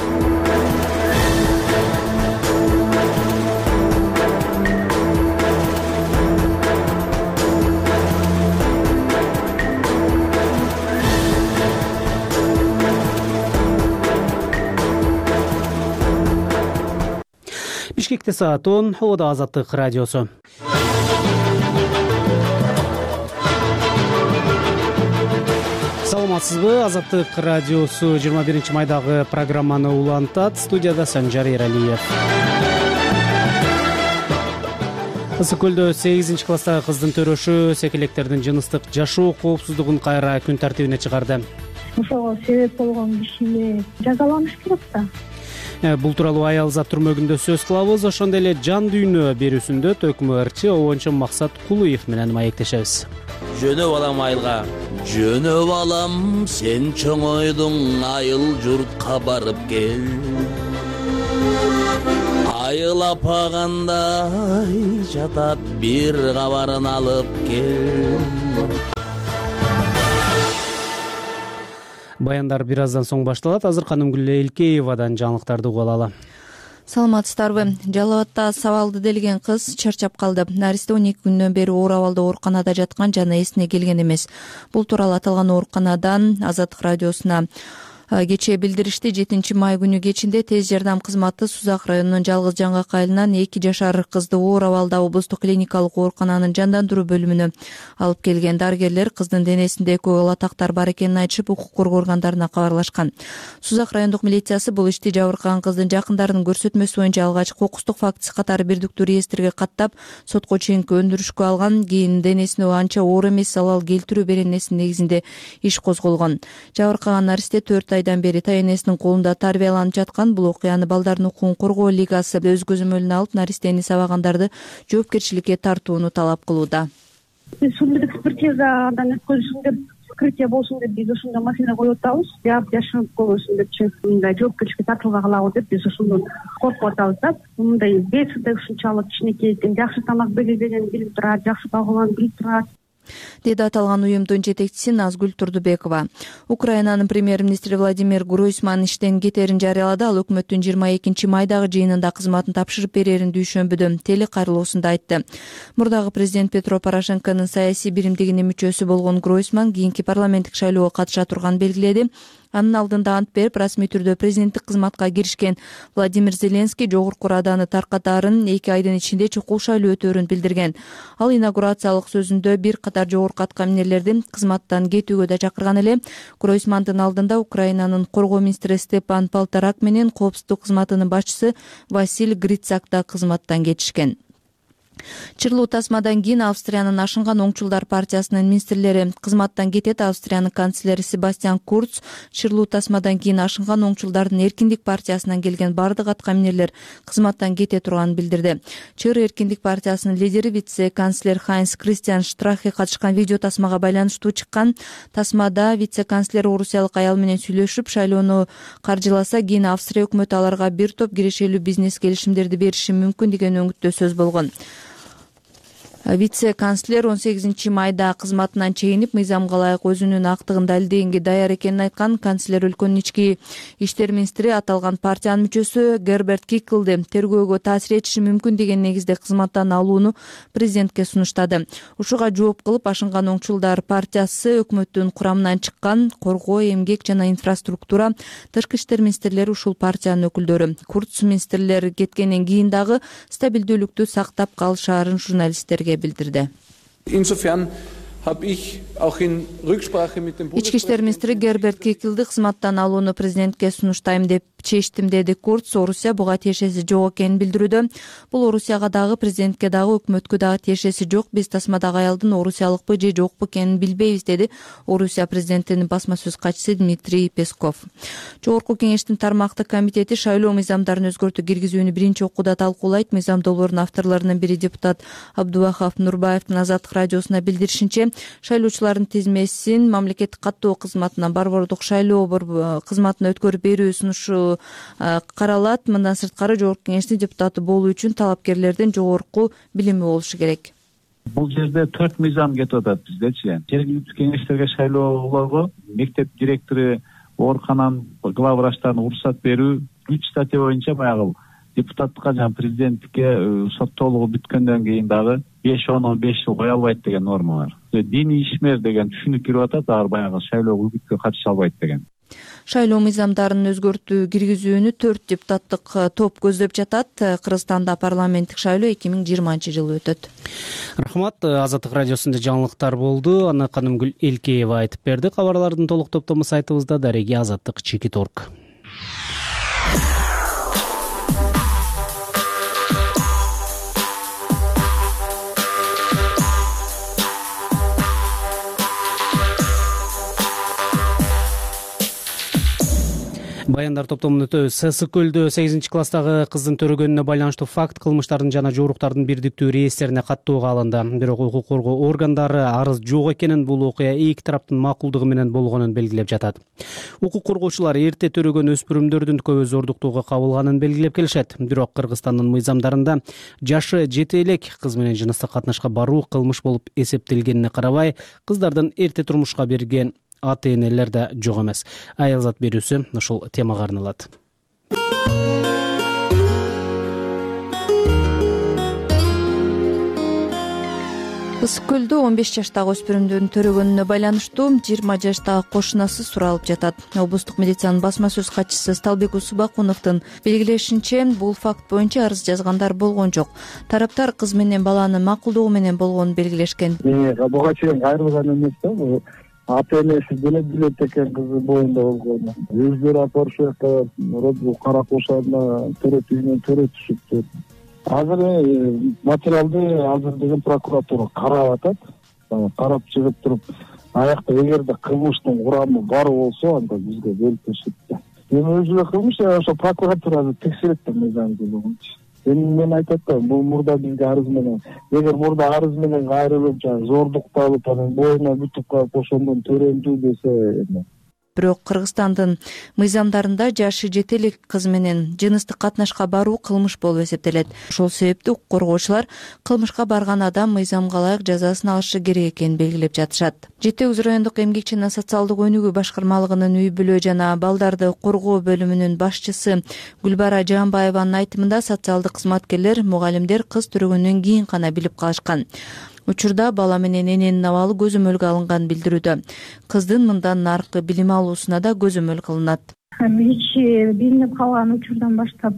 S2: Бишкекте саат он, Ода Азаттык радиосу. Саламатсызбы? Азаттык радиосу жыйырма биринчи майдагы программаны улантат. Студияда Санжар Иралиев. Ысык көлдө сегизинчи класстагы кыздын төрөшү секелектердин жыныстык жашоо коопсуздугун кайра күн тартибине чыгарды.
S6: Ошого себеп болгон кишини жазаланыш керек да.
S2: Бул тууралуу аял зат түрмөгүндө сөз кылабыз. Ошондой эле жан дүйнө берүүсүндө төкмө ырчы обончо Максат Кулуев менен маектешебиз.
S7: Жөнөп алам айылга, жөнөп алам, сен чоңойдуң, айыл журтка барып кел. Айыл апагандай жатат, бир кабарын алып кел.
S2: Баяндар бир аздан соң башталат. Азыр Канымгүл Элкеевадан жаңылыктарды угуп алалы.
S8: Саламатсыздарбы? Жалал Абадта сабалды делген кыз чарчап калды. Наристе он эки күндөн бери оор абалда ооруканада жаткан жана эсине келген эмес. Бул тууралуу аталган ооруканадан Азаттык радиосуна кечээ билдиришти. жетинчи май күнү кечинде тез жардам кызматы Сузак районунун Жалгыз Жаңгак айылынан эки жашар кызды оор абалда облустук клиникалык оорукананын жандандыруу бөлүмүнө алып келген. Дарыгерлер кыздын денесинде көк латактар бар экенин айтышып, укук коргоо органдарына кабарлашкан. Сузак райондук милициясы бул ишти жабыркаган кыздын жакындарынын көрсөтмөсү боюнча алгач кокустук фактысы катары бирдиктүү реестрге каттап, сотко чейинки өндүрүшкө алган. Кийин денесине анча оор эмес, залал келтирүү беренесинин негизинде иш козголгон. Жабыркаган наристе төрт айдан бери таянесинин колунда тарбияланып жаткан. Бул окуяны Балдардын укугун коргоо лигасы өз көзөмөлүнө алып, наристени сабагандарды жоопкерчиликке тартууну талап кылууда.
S6: Суддук экспертизадан өткөрүлсүн деп, вскрытие болсун деп биз ошондой маселе коюп атабыз. Жаап жашырып койбосун депчи, мындай жоопкерчиликке тартылбагалабы деп биз ошондон коркуп атабыз да. Мындай беси да ушунчалык кичинекей экен, жакшы тамак берилбегенин билип турат, жакшы багууланып билип турат,
S8: деди аталган уюмдун жетекчиси Назгүл Турдубекова. Украинанын премьер-министри Владимир Гройсман иштен кетерин жарыялады. Ал өкмөттүн жыйырма экинчи майдагы жыйынында кызматын тапшырып берерин дүйшөмбүдө телекайрылуусунда айтты. Мурдагы президент Петро Порошенконун саясий биримдигинин мүчөсү болгон Гройсман кийинки парламенттик шайлоого катыша турганын белгиледи. Анын алдында ант берип, расмий түрдө президенттик кызматка киришкен Владимир Зеленский жогорку раданы таркатаарын, эки айдын ичинде чукул шайлоо өтөөрүн билдирген. Ал инаугурациялык сөзүндө бир катар жогорку аткаминерлерди кызматтан кетүүгө да чакырган эле. Гройсмандын алдында Украинанын коргоо министри Степан Полторак менен коопсуздук кызматынын башчысы Василь Грицак да кызматтан кетишкен. Чырлуу тасмадан кийин Австриянын Ашынган оңчулдар партиясынын министрлери кызматтан кетет. Австриянын канцлери Себастьян Курц чырлуу тасмадан кийин Ашынган оңчулдардын Эркиндик партиясынан келген бардык аткаминерлер кызматтан кете турганын билдирди. Чыр Эркиндик партиясынын лидери вице-канцлер Хайнс Кристиан Штрахе катышкан видео тасмага байланыштуу чыккан. Тасмада вице-канцлер орусиялык аял менен сүйлөшүп, шайлоону каржыласа кийин Австрия өкмөтү аларга бир топ кирешелүү бизнес келишимдерди бериши мүмкүн деген өңүттө сөз болгон. Вице-канцлер он сегизинчи майда кызматынан чегинип, мыйзамга ылайык өзүнүн актыгын далилдегенге даяр экенин айткан. Канцлер өлкөнүн ички иштер министри аталган партиянын мүчөсү Герберт Киклди тергөөгө таасир этиши мүмкүн деген негизде кызматтан алууну президентке сунуштады. Ушуга жооп кылып, Ашынган оңчулдар партиясы өкмөттүн курамынан чыккан коргоо, эмгек жана инфраструктура, тышкы иштер министрлери ушул партиянын өкүлдөрү. Курц министрлер кеткенден кийин дагы стабилдүүлүктү сактап калышаарын журналисттерге билдирди.
S10: Insofern
S8: ички иштер министри Герберт Киклди кызматтан алууну президентке сунуштайм деп чечтим, деди Курц. Орусия буга тиешеси жок экенин билдирүүдө. Бул Орусияга дагы, президентке дагы, өкмөткө дагы тиешеси жок. Биз тасмадагы аялдын орусиялыкпы же жокпу экенин билбейбиз, деди Орусия президентинин басма сөз катчысы Дмитрий Песков. Жогорку кеңештин тармактык комитети шайлоо мыйзамдарын өзгөртүү киргизүүнү биринчи окууда талкуулайт. Мыйзам долбоорунун авторлорунун бири депутат Абдубахов Нурбаевдин Азаттык радиосуна билдиришинче, шайлоочулардын тизмесин мамлекеттик каттоо кызматына борбордук шайлоо кызматына өткөрүп берүү сунушу каралат. Мындан сырткары жогорку кеңештин депутаты болуу үчүн талапкерлердин жогорку билими болушу керек.
S9: Бул жерде төрт мыйзам кетип атат биздечи. Жергиликтүү кеңештерге шайлоолорго мектеп директору, оорукананын главврачтарына уруксат берүү үч статья боюнча баягы депутаттыкка жана президенттикке соттоолугу бүткөндөн кийин дагы беш он он беш жыл кое албайт деген норма бар. Диний ишмер деген түшүнүк кирип атат, алар баягы шайлоого үгүткө катыша албайт деген.
S8: Шайлоо мыйзамдарын өзгөртүү киргизүүнү төрт депутаттык топ көздөп жатат. Кыргызстанда парламенттик шайлоо эки миң жыйырманчы жылы өтөт.
S2: Рахмат. Азаттык радиосунда жаңылыктар болду. Аны Канымгүл Элкеева айтып берди. Кабарлардын толук топтому сайтыбызда дареги азаттык чекит точка орг. Баяндар топтомун өтөбүз. Сысык көлдө сегизинчи класстагы кыздын төрөгөнүнө байланыштуу факт кылмыштардын жана жоруктардын бирдиктүү реестрине каттоого алынды. Бирок укук коргоо органдары арыз жок экенин, бул окуя эки тараптын макулдугу менен болгонун белгилеп жатат. Укук коргоочулар эрте төрөгөн өспүрүмдөрдүн көбү зордуктоого кабылганын белгилеп келишет. Бирок Кыргызстандын мыйзамдарында жашы жете элек кыз менен жыныстык катнашка баруу кылмыш болуп эсептелгенине карабай, кыздардын эрте турмушка берген ата энелер да жок эмес. Аялзат берүүсү ушул темага арналат. Ысык көлдө он беш жаштагы өспүрүмдүн төрөгөнүнө байланыштуу жыйырма жаштагы кошунасы суралып жатат. Облустук милициянын басма сөз катчысы Сталбек Усубакуновдун белгилешинче, бул факт боюнча арыз жазгандар болгон жок. Тараптар кыз менен баланын макулдугу менен болгонун белгилешкен.
S3: Буга чейин кайрылган эмес да, бул ата энеси деле билет экен кызы боюнда болгонун. Өздөрү алып барышат, роду каракошарына төрөт үйүнөн төрөт түшүптүр. Азыр материалды азыр деген прокуратура карап атат. Карап чыгып туруп, аякта эгерде кылмыштын курамы бар болсо, анда бизге бөлүп беришет. Эми өзү эле кылмыш, ошо прокуратура текшерет да мыйзамды боюнча. Эми мен айтат да, бул мурда бизге арыз менен, эгер мурда арыз менен кайрылып, жана зордукталып, анан боюна бүтүп калып ошондон төрөндү десе эми.
S8: Бирок Кыргызстандын мыйзамдарында жашы жете элек кыз менен жыныстык катнашка баруу кылмыш болуп эсептелет. Ошол себептен укук коргоочулар кылмышка барган адам мыйзамга ылайык жазасын алышы керек экенин белгилеп жатышат. Жети Үз райондук эмгек жана социалдык өнүгүү башкармалыгынын үй бүлө жана балдарды коргоо бөлүмүнүн башчысы Гүлбара Жаанбаеванын айтымында, социалдык кызматкерлер, мугалимдер кыз төрөгөндөн кийин гана билип калышкан. Учурда бала менен эненин абалы көзөмөлгө алынган билдирүүдө. Кыздын мындан наркы билим алуусуна да көзөмөл кылынат.
S6: Биз билинип калган учурдан баштап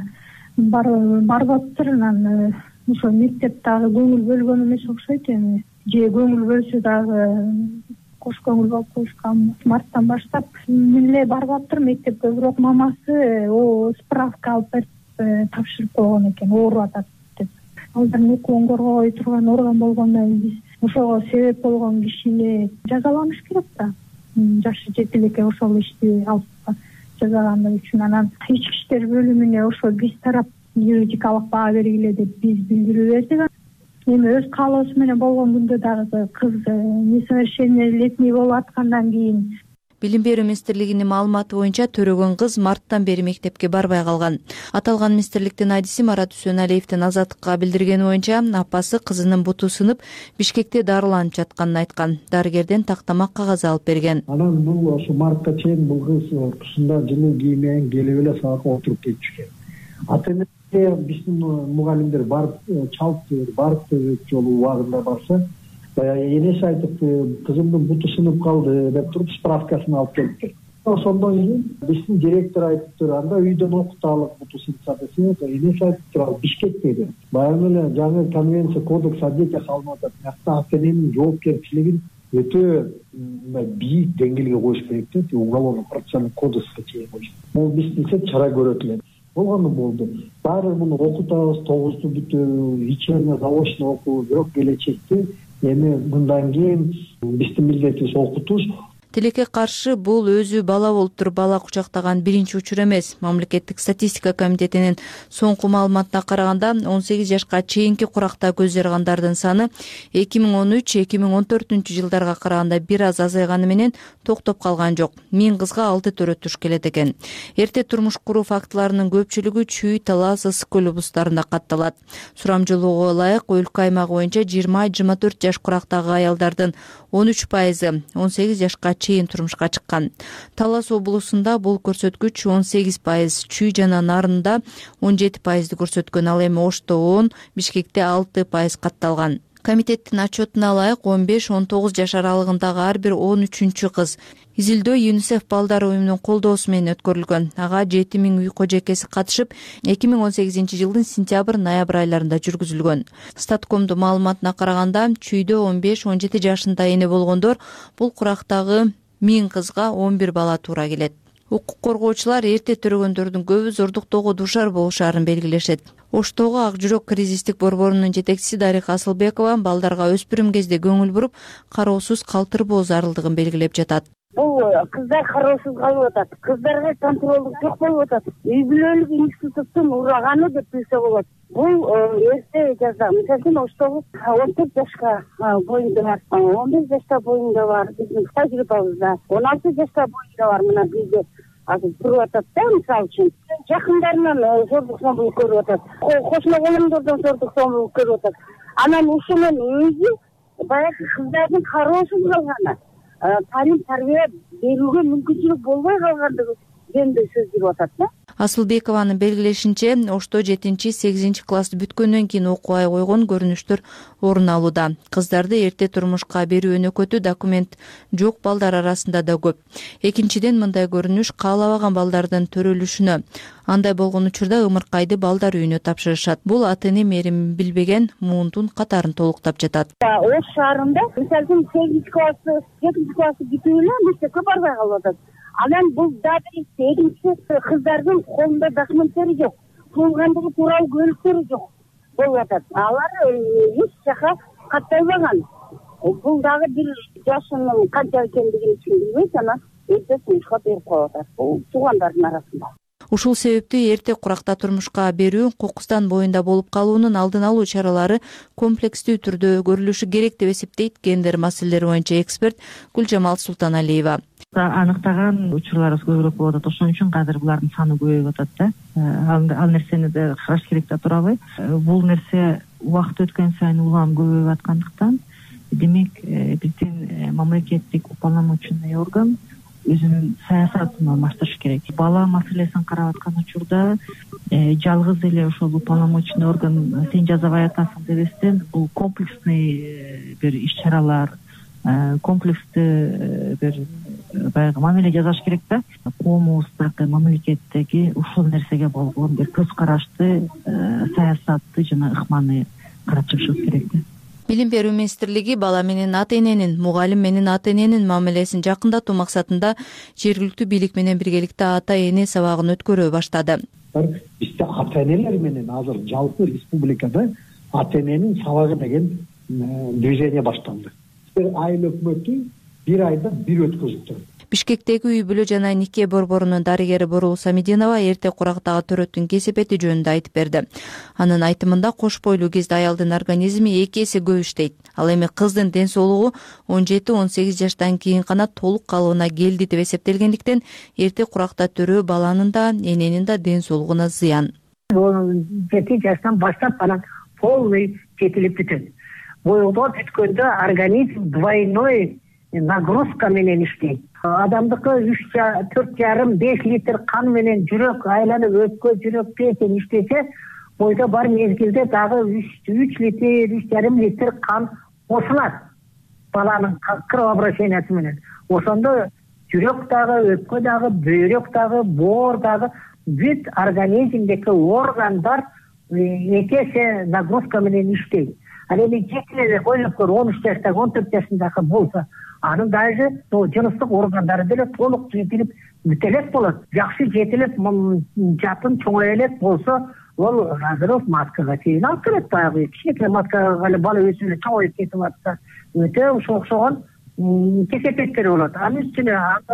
S6: барып атыптыр. Анан ошо мектеп дагы көңүл бөлгөн эмес окшойт эми. Же көңүл бөлсө дагы кош көңүл болуп коюшкан. Марттан баштап эле барып атыптыр мектепке, бирок мамасы о справка алып берип тапшырып койгон экен, ооруп атат. Алардын укугун коргой турган орган болгондон биз ошого себеп болгон кишини жазаланыш керек да. Жашы жете элекке ошол ишти алып жазаландыгы үчүн. Анан ички иштер бөлүмүнө ошо биз тарап юридикалык баа бергиле деп биз билдирүү бердик. Эми өз каалоосу менен болгон күндө дагы кыз несовершеннолетний болуп аткандан кийин
S8: Билим берүү министрлигинин маалыматы боюнча төрөгөн кыз марттан бери мектепке барбай калган. Аталган министрликтин айдиси Марат Үсөналиевдин Азаттыкка билдиргени боюнча, апасы кызынын буту сынып, Бишкекте дарыланып жатканын айткан. Дарыгерден тактама кагаз алып берген.
S4: Анан бул ошо мартка чейин бул кыз ортосунда жылуу кийим менен келип эле сабакка отуруп кетишкен. Ата энеге биздин мугалимдер барып чалып барып жолу убагында барса, энеси айтып, кызымдын буту сынып калды деп туруп справкасын алып келиптир. ошондон кийин биздин директор айтып тур, анда үйдөн окуталык фотосинтез десе, энеси айтып тур, ал Бишкектеги. Баягы эле жаңы конвенция кодекс о детях алынып атат. Мыякта ата эненин жоопкерчилигин өтө бийик деңгээлге коюш керек да, уголовно процессуальный кодекске чейин коюш. Бул биздинче чара көрөт эле. Болгону болду. Баары муну окутабыз, тогузду бүтөбү, ичерне заочно окуу, бирок келечекте эми мындан кийин биздин милдетибиз окутуш.
S8: Тилекке каршы бул өзү бала болуп туруп бала кучактаган биринчи учур эмес. Мамлекеттик статистика комитетинин соңку маалыматына караганда он сегиз жашка чейинки куракта көз жаргандардын саны эки миң он үч эки миң он төртүнчү жылдарга караганда бир аз азайганы менен токтоп калган жок. Миң кызга алты төрөтүш келет экен. Эрте турмуш куруу фактыларынын көпчүлүгү Чүй, Талас, Ысык көл облустарында катталат. Сурамжылоого ылайык өлкө аймагы боюнча жыйырма жыйырма төрт жаш курактагы аялдардын он үч пайызы он сегиз жашка чейин турмушка чыккан. Талас облусунда бул көрсөткүч он сегиз пайыз, Чүй жана Нарында он жети пайызды көрсөткөн, ал эми Ошто он, Бишкекте алты пайыз катталган. Комитеттин отчетуна ылайык он беш он тогуз жаш аралыгындагы ар бир он үчүнчү кыз изилдөө ЮНИСЕФ балдар уюмунун колдоосу менен өткөрүлгөн. Ага жети миң үй кожойкеси катышып, эки миң он сегизинчи жылдын сентябрь ноябрь айларында жүргүзүлгөн. Статкомдун маалыматына караганда Чүйдө он беш он жети жашында эне болгондор бул курактагы миң кызга он бир бала туура келет. Укук коргоочулар эрте төрөгөндөрдүн көбү зордуктоого дуушар болушарын белгилешет. Оштогу Ак жүрөк кризистик борборунун жетекчиси Дарига Асылбекова балдарга өспүрүм кезде көңүл буруп, кароосуз калтырбоо зарылдыгын белгилеп жатат.
S10: Бул кыздар кароосуз калып атат. Кыздарга контролдук жок болуп атат. Үй бүлөлүк институттун ураганы деп билсе болот. Бул эрте жазда, мисалы Оштогу он төрт жашка боюнда бар, он беш жашта боюнда бар, биздин тажрыйбабызда он алты жашта боюнда бар. Мына бизде азыр туруп атат да, мисалы үчүн жакындарынан зордук зомбулук көрүп атат, кошуна коомдордон зордук зомбулук көрүп атат. Анан ошонун өзү баягы кыздардын кароосуз калганы, талим тарбия берүүгө мүмкүнчүлүк болбой калгандыгы жөнүндө сөз жүрүп атат да.
S8: Асылбекованын белгилешинче, Ошто жетинчи сегизинчи классты бүткөндөн кийин окубай койгон көрүнүштөр орун алууда. Кыздарды эрте турмушка берүү өнөкөтү документ жок балдар арасында да көп. Экинчиден, мындай көрүнүш каалабаган балдардын төрөлүшүнө. Андай болгон учурда ымыркайды балдар үйүнө тапшырышат. Бул ата эне мээрим билбеген муундун катарын толуктап жатат.
S10: Ош шаарында мисалы үчүн сегизинчи классы, жетинчи классы бүтүп эле мектепке барбай калып атат. Анан бул дагы экинчи кыздардын колунда документтери жок, туулгандыгы тууралуу көлүктөрү жок болуп атат. Алар эч жака катталбаган. Бул дагы бир жашынын канча экендигин билбейт, анан эрте турмушка берип коюп атат. Бул туугандардын арасында.
S8: Ушул себептүү эрте куракта турмушка берүү кокустан боюнда болуп калуунун алдын алуу чаралары комплекстүү түрдө көрүлүшү керек деп эсептейт гендер маселелери боюнча эксперт Гүлжамал Султаналиева.
S11: Аныктаган учурларыбыз көбүрөөк болуп атат. Ошон үчүн азыр булардын саны көбөйүп атат да. Ал нерсени да караш керек да туурабы? Бул нерсе убакыт өткөн сайын улам көбөйүп аткандыктан, демек биздин мамлекеттик уполномоченный орган өзүнүн саясатын алмаштырыш керек. Бала маселесин карап аткан учурда жалгыз эле ошол уполномоченный орган сен жазабай атасың дебестен, бул комплексный бир иш-чаралар, комплекстүү бир баягы мамиле жасаш керек да. Коомубуздагы, мамлекеттеги ушул нерсеге болгон бир көз карашты, саясатты жана ыкманы карап чыгышыбыз керек да.
S8: Билим берүү министрлиги бала менен ата эненин, мугалим менен ата эненин мамилесин жакындатуу максатында жергиликтүү бийлик менен биргеликте ата эне сабагын өткөрө баштады.
S4: Бизде ата энелер менен азыр жалпы республикада ата эненин сабагы деген движение башталды. Айыл өкмөтү бир айда бир өткөзүп турат.
S8: Бишкектеги үй бүлө жана нике борборунун дарыгери Борул Самидинова эрте курактагы төрөттүн кесепети жөнүндө айтып берди. Анын айтымында кош бойлуу кезде аялдын организми эки эсе көп иштейт. Ал эми кыздын ден соолугу он жети он сегиз жаштан кийин гана толук калыбына келди деп эсептелгендиктен эрте куракта төрөө баланын да, эненин да ден соолугуна зыян.
S12: он жети жаштан баштап анан полный жетилип бүтөт. Боюлдоо бүткөндө организм двойной нагрузка менен иштейт. Адамдыкы үч төрт жарым беш литр кан менен жүрөк айланып өпкө, жүрөк, печень иштесе, бойдо бар мезгилде дагы үч литр, үч жарым литр кан кошулат баланын кровообращениясы менен. Ошондо жүрөк дагы, өпкө дагы, бөйрөк дагы, боор дагы бүт организмдеги органдар эки эсе нагрузка менен иштейт. Ал эми жетиле ойлоп көр, он үч жаштагы, он төрт жашындагы болсо, анын даже жыныстык органдары деле толук жетилип бүт элек болот. Жакшы жетилип, жатын чоңое элек болсо, ол азыр маскага чейин алып келет. Баягы кичинекей маскага эле бала өсүп эле чоңоюп кетип атса, өтө окшогон кесепеттер болот. Анын үстүнө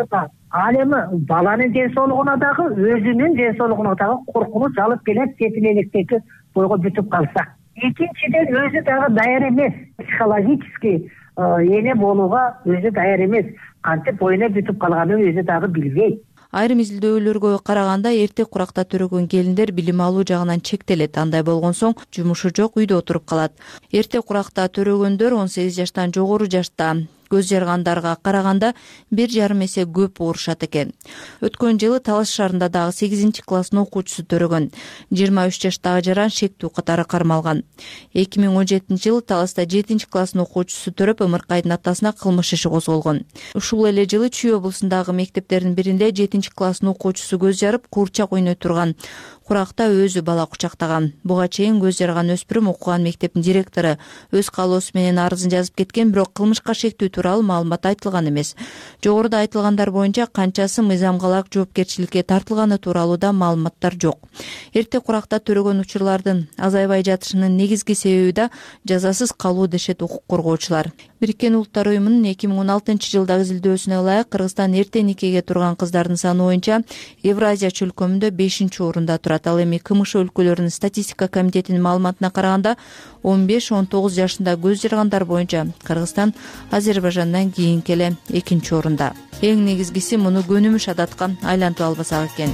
S12: ал эми баланын ден соолугуна дагы, өзүнүн ден соолугуна дагы коркунуч алып келет, жетиле электеги бойго бүтүп калса. Экинчиден өзү дагы даяр эмес, психологически эне болууга өзү даяр эмес. Кантип бойуна бүтүп калганын өзү дагы билбейт.
S8: Айрым изилдөөлөргө караганда эртек куракта төрөгөн келиндер билим алуу жагынан чектелет. Андай болгон соң жумушу жок, үйдө отуруп калат. Эртек куракта төрөгөндөр он сегиз жаштан жогору жашта көз жаргандарга караганда бир жарым эсе көп оорушат экен. Өткөн жылы Талас шаарында дагы сегизинчи класстын окуучусу төрөгөн. жыйырма үч жаштагы жаран шектүү катары кармалган. эки миң он жетинчи жылы Таласта жетинчи класстын окуучусу төрөп, Ымыркайдын атасына кылмыш иши козголгон. Ушул эле жылы Чүй облусундагы мектептердин биринде жетинчи класстын окуучусу көз жарып, куурчак ойной турган куракта өзү бала кучактаган. Буга чейин көз жарган өспүрүм окуган мектептин директору өз каалоосу менен арызын жазып кеткен, бирок кылмышка шектүү тууралуу маалымат айтылган эмес. Жогоруда айтылгандар боюнча канчасы мыйзамгалык жоопкерчиликке тартылганы тууралуу да маалыматтар жок. Эртек куракта төрөгөн учурлардын азайбай жатышынын негизги себеби да жазасыз калуу дешет укук коргоочулар. Бириккен Улуттар уюмунун эки миң он алтынчы жылдагы изилдөөсүнө ылайык, Кыргызстан эрте никеге турган кыздардын саны боюнча Евразия чөлкөмүндө бешинчи орунда турат. Ал эми КМШ өлкөлөрүнүн статистика комитетинин маалыматына караганда он беш он тогуз жашында көз жаргандар боюнча Кыргызстан Азербайжандан кийинки эле экинчи орунда. Эң негизгиси муну көнүмүш адатка айлантып албасак экен.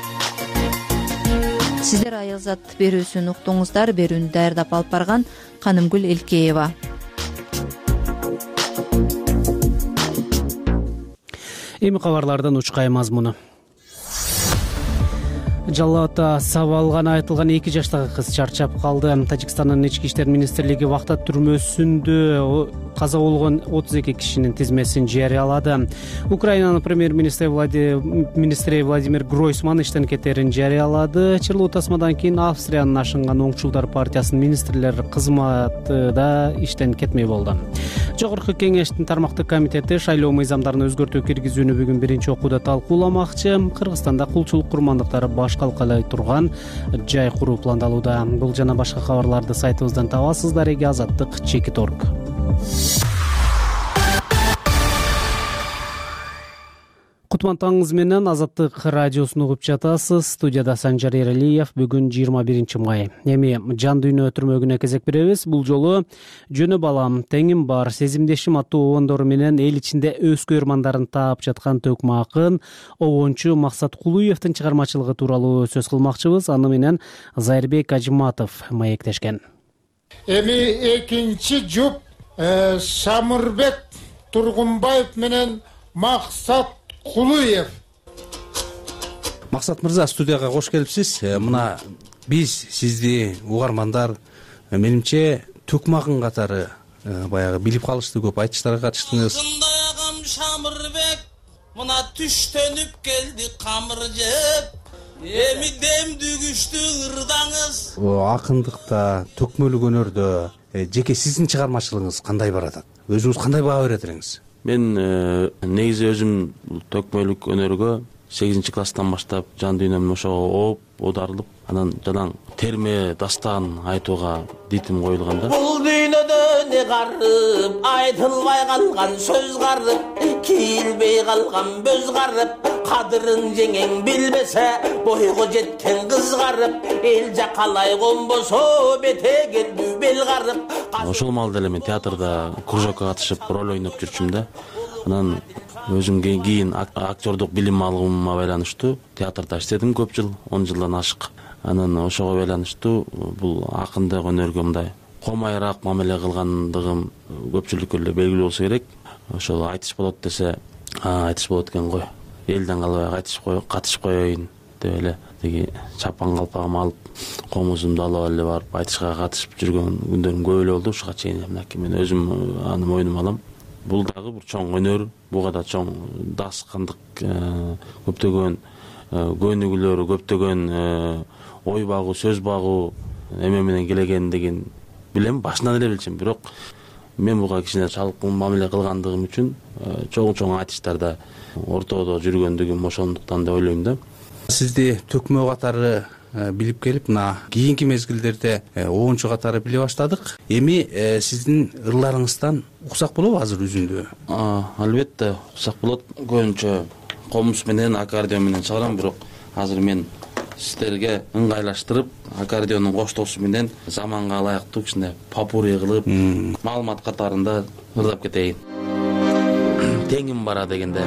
S8: Сиздер аязат берүүсүн уктуңуздар. Берүүнү даярдап алып барган Канымгүл Элкеева.
S2: Эми кабарлардан учкай мазмуну. Жалал Абадта сабап алганы айтылган эки жаштагы кыз чарчап калды. Тажикстандын ички иштер министрлиги Вахта түрмөсүндө каза болгон отуз эки кишинин тизмесин жарыялады. Украинанын премьер-министри министри Владимир Гройсман иштен кетерин жарыялады. Чырлуу тасмадан кийин Австриянын ашынган оңчулдар партиясынын министрлер кызматы да иштен кетмей болду. Жогорку кеңештин тармактык комитети шайлоо мыйзамдарын өзгөртүү киргизүүнү бүгүн биринчи окууда талкууламакчы. Кыргызстанда кулчулук курмандыктары баш калкалай турган жай куруу пландалууда. Бул жана башка кабарларды сайтыбыздан табасыздар. Эги азаттык чекит точка орг. Кутман таңыңыз менен Азаттык радиосун угуп жатасыз. Студияда Санжар Эралиев. Бүгүн жыйырма биринчи май. Эми жан дүйнө өтүрмөгүнө кезек беребиз. Бул жолу Жөнү балам, теңим бар, сезимдешим аттуу обондору менен эл ичинде өз көрмандарын таап жаткан төкмө акын обончу Максат Кулуевдин чыгармачылыгы тууралуу сөз кылмакчыбыз. Аны менен Зайырбек Ажыматов маектешкен.
S5: Эми экинчи жуп Самырбек Тургунбаев менен Максат Кулуев.
S13: Максат мырза, студияга кош келипсиз. Мына биз сизди угармандар менимче төкмө акын катары баягы билип калышты, көп айтыштарга катыштыңыз.
S7: Самырбек мына түштөнүп келди камыр жеп. Эми демди күчтүү ырдаңыз.
S13: Акындыкта, төкмөлүк өнөрдө жеке сиздин чыгармачылыгыңыз кандай баратат? Өзүңүз кандай баа берет элеңиз?
S14: Мен негизи өзүм төкмөлүк өнөргө сегизинчи класстан баштап жан дүйнөмдүн ошого ооп, оодарылып, анан жадан терме дастан айтууга дитим коюлганда.
S7: Бул дүйнөдө не карып, айтылбай калган сөз карып, кийилбей калган бөз карып, кадырын жеңең билбесе, бойго жеткен кыз карып, эл жакалай конбосо бетегелдүү бел карып.
S14: Ошол маалда эле мен театрда кружокко катышып роль ойноп жүрчүм да. Анан өзүм кийин актёрдук билим алуума байланыштуу театрда иштедим көп жыл, он жылдан ашык. Анан ошого байланыштуу бул акындык өнөргө мындай комайраак мамиле кылгандыгым көпчүлүккө эле белгилүү болсо керек. Ошол айтыш болот десе, айтыш болот экен го. Элден калбай айтыш коюп, катышып коеюн деп эле тиги чапан калпагымды алып, комузумду алып эле барып айтышка катышып жүргөн күндөрүм көп эле болду. Ушуга чейин мынакей мен өзүм аны мойнума алам. бул дагы бир чоң өнөр, буга да чоң дастандык, көптөгөн көнүгүүлөр, көптөгөн ой багуу, сөз багуу эме менен келген деген билем, башынан эле билчүмүн. Бирок мен буга кичине чалкын мамиле кылгандыгым үчүн чоң-чоң айтыштарда ортодо жүргөндүгүм ошондуктан деп ойлойм да.
S13: Сизди төкмө катары билип келип, мына кийинки мезгилдерде оончу катары биле баштадык. Эми сиздин ырларыңыздан уксак болобу азыр үзүндү?
S14: Албетте уксак болот. Көбүнчө комуз менен, аккордеон менен чыгарам, бирок азыр мен сиздерге ыңгайлаштырып, аккордеондун коштоосу менен заманга ылайыктуу кичине попурри кылып, маалымат катарында ырдап кетейин. Теңим бара дегенде.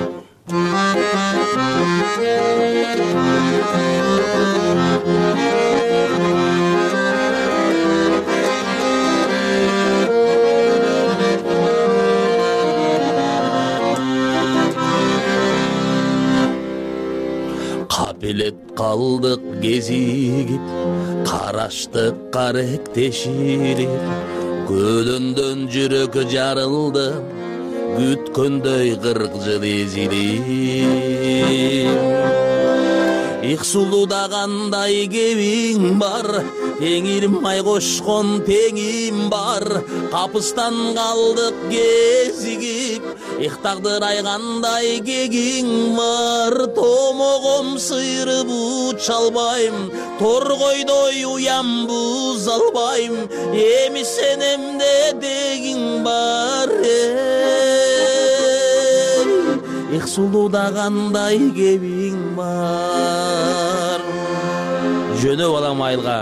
S7: Капелет калдык кезигип, караштык каректеширип, көлөндөн жүрөк жарылды, күткөндөй кырк жыл эзилип. Их сулуда кандай кебиң бар, теңирим май кошкон теңим бар, капыстан калдык кезигип, их тагдыр айгандай кегиң бар, томогом сыйрып уча албайм, торгойдой уям буза албайм, эми сенемде дегиң бар. Их сулуда кандай кебиң бар. Жөнөп алам айылга.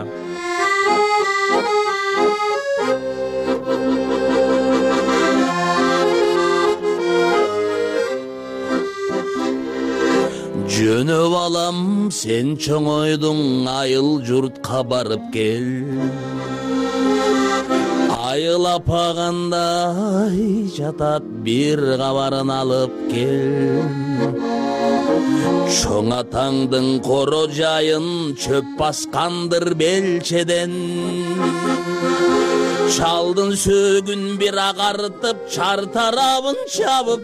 S7: Жөнөп алам, сен чоңойдуң, айыл журтка барып кел. Айыл апагандай жатат, бир кабарын алып кел. Чоң атаңдын коро жайын чөп баскандыр белчеден. Чалдын сөгүн бир агартып, чар тарабын чабып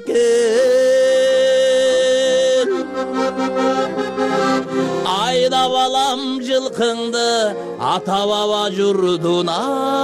S7: кел. Айдап алам жылкыңды ата баба журдуна.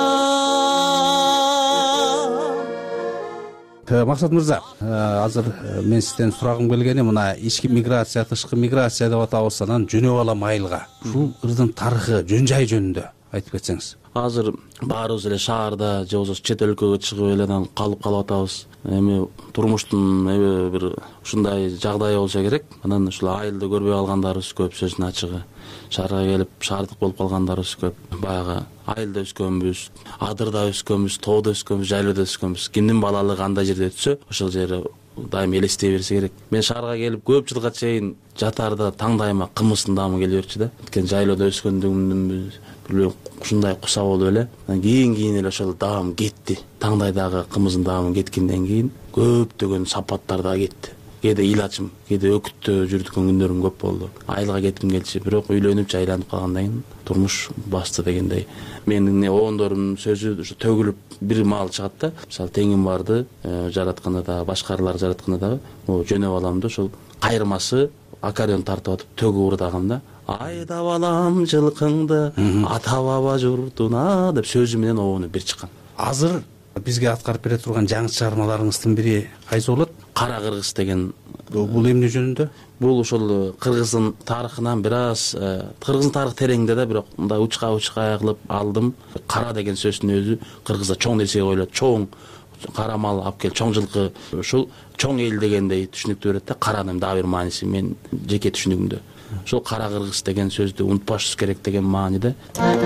S13: Максат мырза, азыр мен сизден сурагым келгени мына ички миграция, тышкы миграция деп атабыз, анан жөнөп алам айылга. Ушул ырдын тарыхы, жөн жай жөнүндө айтып кетсеңиз.
S14: Азыр баарыбыз эле шаарда же болбосо чет өлкөгө чыгып эле анан калып калып атабыз. Эми турмуштун эми бир ушундай жагдай болсо керек. Анан ушул айылды көрбөй калгандарыбыз көп, сөзүнүн ачыгы. Шаарга келип шаардык болуп калгандарыбыз көп. Баягы айылда өскөнбүз, адырда өскөнбүз, тоодо өскөнбүз, жайлоодо өскөнбүз. Кимдин балалыгы андай жерде өтсө, ошол жери дайым элестей берсе керек. Мен шаарга келип көп жылга чейин жатарда таңдайыма кымыздын даамы келе берчү да. Анткени жайлоодо өскөндүгүмдүн бир ушундай куса болуп эле. Кийин кийин эле ошол даам кетти. Таңдайдагы кымыздын даамы кеткенден кийин көптөгөн сапаттар да кетти. Кээде илачым, кээде өкүттө жүрдүкөн күндөрүм көп болду. Айылга кетким келчү, бирок үйлөнүп жайланып калгандан кийин турмуш басты дегендей. Менин оондорумдун сөзү ушу төгүлүп бир маал чыгат да. Мисалы теңим барды жаратканда да, башкалар жаратканда да, могу жөнөп алам да, ошол кайырмасы аккордеон тартып атып төгүп ырдагам да. Айдап алам жылкыңды ата баба журтуна деп сөзү менен обону бир чыккан.
S13: Азыр бизге аткарып бере турган жаңы чыгармаларыңыздын бири кайсы болот?
S14: Кара кыргыз деген.
S13: Бул эмне жөнүндө?
S14: Бул ошол кыргыздын тарыхынан бир аз, кыргыздын тарыхы тереңде да, бирок мындай учка учка кылып алдым. Кара деген сөздүн өзү кыргызда чоң нерсеге коюлат. Чоң кара мал алып кел, чоң жылкы. Ушул чоң эл дегендей түшүнүктүү берет да. Каранын дагы бир мааниси мен жеке түшүнүгүмдө. Ошол кара кыргыз деген сөздү унутпашыбыз керек деген мааниде.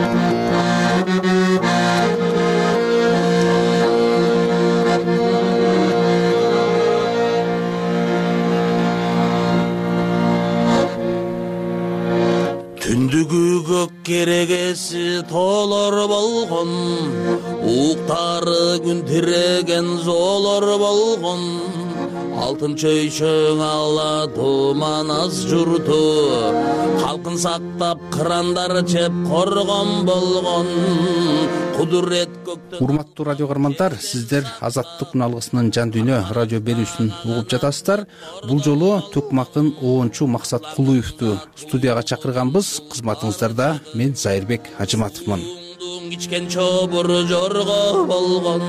S14: Түндүгү көк керегеси тоолор болгон, уктары күн тиреген зоолор болгон. Алтын чөйчөң ала туман аз журту, калкын
S7: сактап кырандар чеп коргон болгон кудурет көктөн.
S13: Урматтуу радио каармандар, сиздер Азаттык күн алгысынын жан дүйнө радио берүүсүн угуп жатасыздар. Бул жолу Токмакын обончу Максат Кулуевду студияга чакырганбыз. Кызматыңыздарда мен Зайырбек Ажыматовмун.
S7: Кичкен чобур жорго болгон,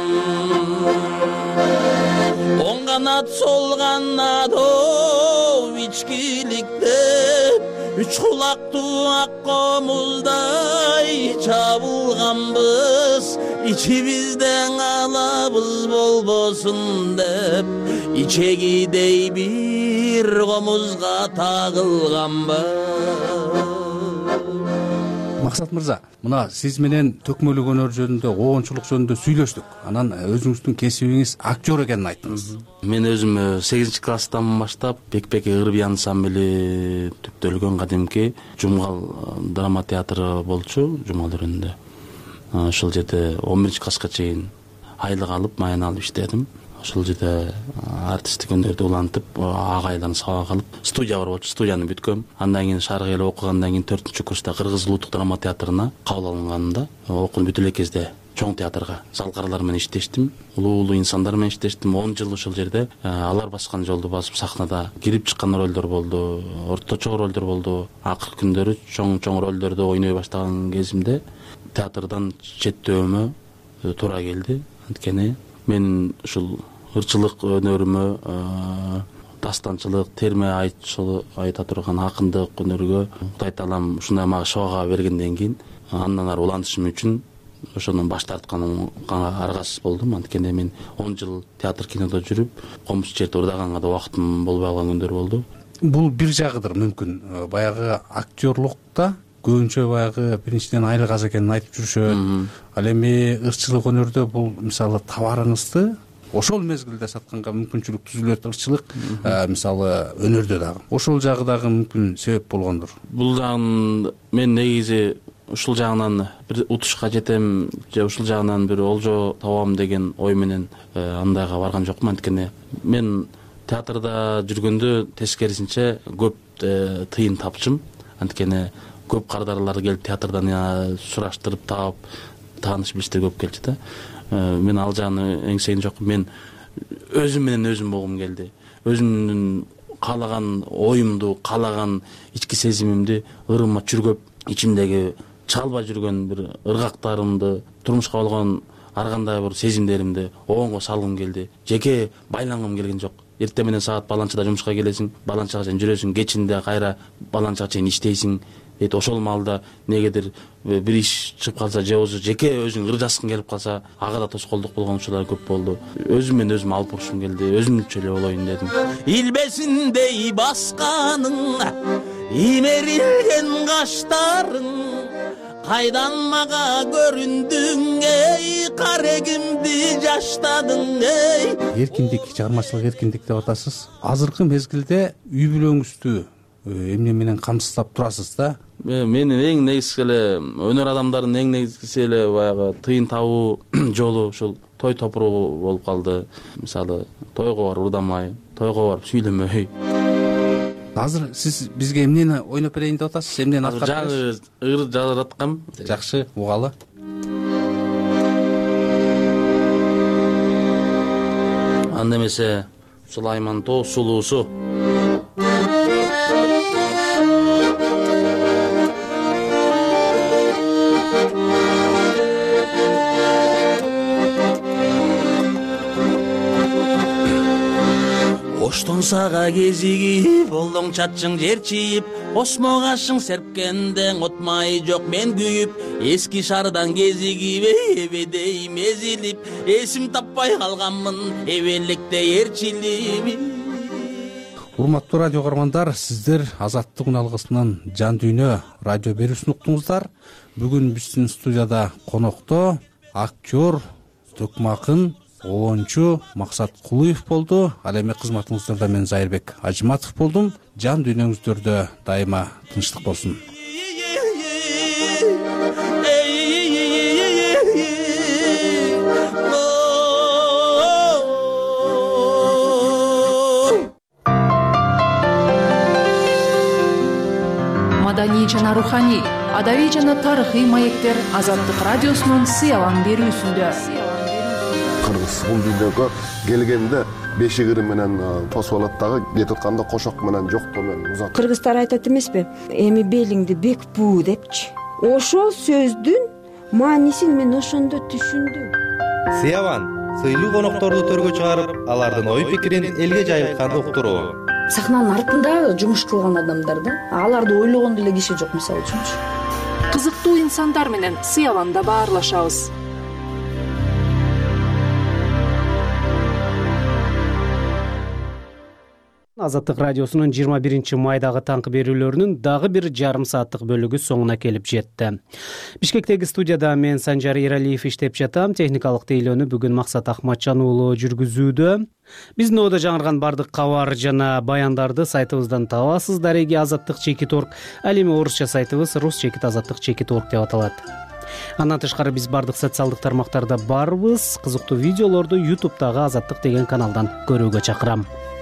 S7: оң канат сол канат оу ичкиликте, үч кулактуу ак комуздай чабылганбыз, ичибизден алабыз болбосун деп, ичегидей бир комузга тагылганбыз.
S13: Максат мырза, мына сиз менен төкмөлүк өнөр жөнүндө, обончулук жөнүндө сүйлөштүк. Анан өзүңүздүн кесибиңиз актер экенин айттыңыз.
S14: Мен өзүм сегизинчи класстан баштап Бекбек ырби ансамбли түптөлгөн кадимки Жумгал драма театры болчу, Жумгал өрүндө. Ошол жерде он биринчи класска чейин айлык алып, майын алып иштедим. Ошол жерде артисттик өнөрдү улантып, агайлардан сабак алып, студия бар болчу, студияны бүткөм. Андан кийин шаарга келип окугандан кийин төртүнчү курста Кыргыз улуттук драма театрына кабыл алынганымда, окууну бүтүп эле кезде чоң театрга залкарлар менен иштештим, улуу-улуу инсандар менен иштештим. он жыл ошол жерде алар баскан жолду басып сахнада кирип чыккан ролдор болду, орточо ролдор болду. Акыркы күндөрү чоң-чоң ролдорду ойной баштаган кезимде театрдан четтөөмө туура келди. Анткени мен ушул ырчылык өнөрүмө, дастанчылык, терме айтчылык айта турган акындык өнөргө Кудай таалам ушундай мага шоога бергенден кийин андан ары улантышым үчүн ошондон баш тартканга аргасыз болдум. Анткени мен он жыл театр кинодо жүрүп, комуз жерде ырдаганга да убактым болбой калган күндөр болду.
S13: Бул бир жагыдыр мүмкүн. Баягы актерлукта көбүнчө баягы биринчиден айлык аз экенин айтып жүрүшөт. Ал эми ырчылык өнөрдө бул мисалы товарыңызды ошол мезгилде сатканга мүмкүнчүлүк түзүлөт. Ырчылык мисалы өнөрдө дагы ошол жагы дагы мүмкүн себеп болгондур.
S14: Бул жагын мен негизи ушул жагынан бир утушка жетем же ушул жагынан бир олжо табам деген ой менен андайга барган жокмун. Анткени мен театрда жүргөндө тескерисинче көп тыйын тапчым. Анткени көп кардарлар келип театрдан сураштырып таап, тааныш билиштер көп келчү да. Мен ал жагын эңсеген жокмун. Мен өзүм менен өзүм болгум келди. Өзүмдүн каалаган оюмду, каалаган ички сезимимди ырыма чүргөп, ичимдеги чалбай жүргөн бир ыргактарымды, турмушка болгон ар кандай бир сезимдеримди оңго салгым келди. Жеке байлангым келген жок. Эртең менен саат баланчада жумушка келесиң, баланчага чейин жүрөсүң, кечинде кайра баланчага чейин иштейсиң. Эт ошол маалда негедир бир иш чыгып калса же болбосо жеке өзүң ыржаскың келип калса, ага да тоскоолдук болгон учурлар көп болду. Өзүм менен өзүм алып урушум келди, өзүмчө эле болоюн дедим.
S7: Илбесиндей басканың, имерилген каштарың, кайдан мага көрүндүң, эй карегимди жаштадың, эй.
S13: Эркиндик, чыгармачылык эркиндик деп атасыз. Азыркы мезгилде үй бүлөңүздү эмне менен камсыздап турасыз да?
S14: Менин эң негизги эле өнөр адамдарынын эң негизгиси эле баягы тыйын табуу жолу ушул той топуруу болуп калды. Мисалы, тойго барып ырдамай, тойго барып сүйлөмөй.
S13: Азыр сиз бизге эмнени ойноп берейин деп атасыз? Эмнени аткарып бересиз?
S14: Ыр жараткам.
S13: Жакшы, угалы.
S14: Анда эмесе Сулайман тоо сулуусу.
S7: Оштон сага кезиги болдоң чачың жерчиип, осмо кашың серпкенде отмай жок мен күйүп, эски шаардан кезигип эбедей мезилип, эсим таппай калганмын эбеликте эрчилип.
S13: Урматтуу радио каармандар, сиздер Азаттык күн алгысынын жан дүйнө радио берүүсүн уктуңуздар. Бүгүн биздин студияда конокто актер, Токмакын обончу Максат Кулуев болду. Ал эми кызматыңыздарда мен Зайырбек Ажыматов болдум. Жан дүйнөңүздөрдө дайыма тынчтык болсун.
S16: маданий жана руханий, адабий жана тарыхый маектер Азаттык радиосунун сыялан берүүсүндө.
S15: Кыргыз бул дүйнөгө келгенде бешигири менен тосуп алат дагы, кетип атканда кошок менен жоктоо менен узат.
S17: Кыргыздар айтат эмеспи, эми белиңди бек буу депчи. Ошол сөздүн маанисин мен ошондо түшүндүм.
S18: Сыялан сыйлуу конокторду төргө чыгарып, алардын ой пикирин элге жайылткан уктуруу.
S19: Сахнанын артында жумуш кылган адамдар да, аларды ойлогон деле киши жок, мисалы үчүнчү.
S16: Кызыктуу инсандар менен сыяланда баарлашабыз.
S2: Азаттык радиосунун жыйырма биринчи майдагы таңкы берүүлөрүнүн дагы бир жарым сааттык бөлүгү соңуна келип жетти. Бишкектеги студияда мен Санжар Эралиев иштеп жатам. Техникалык тейлөөнү бүгүн Максат Ахматжан уулу жүргүзүүдө. Биздин одо жаңырган бардык кабар жана баяндарды сайтыбыздан табасыз. Дареги азаттык чекит орг, ал эми орусча сайтыбыз рус чекит азаттык чекит орг деп аталат. Андан тышкары биз бардык социалдык тармактарда барбыз. Кызыктуу видеолорду ютубтагы Азаттык деген каналдан көрүүгө чакырам.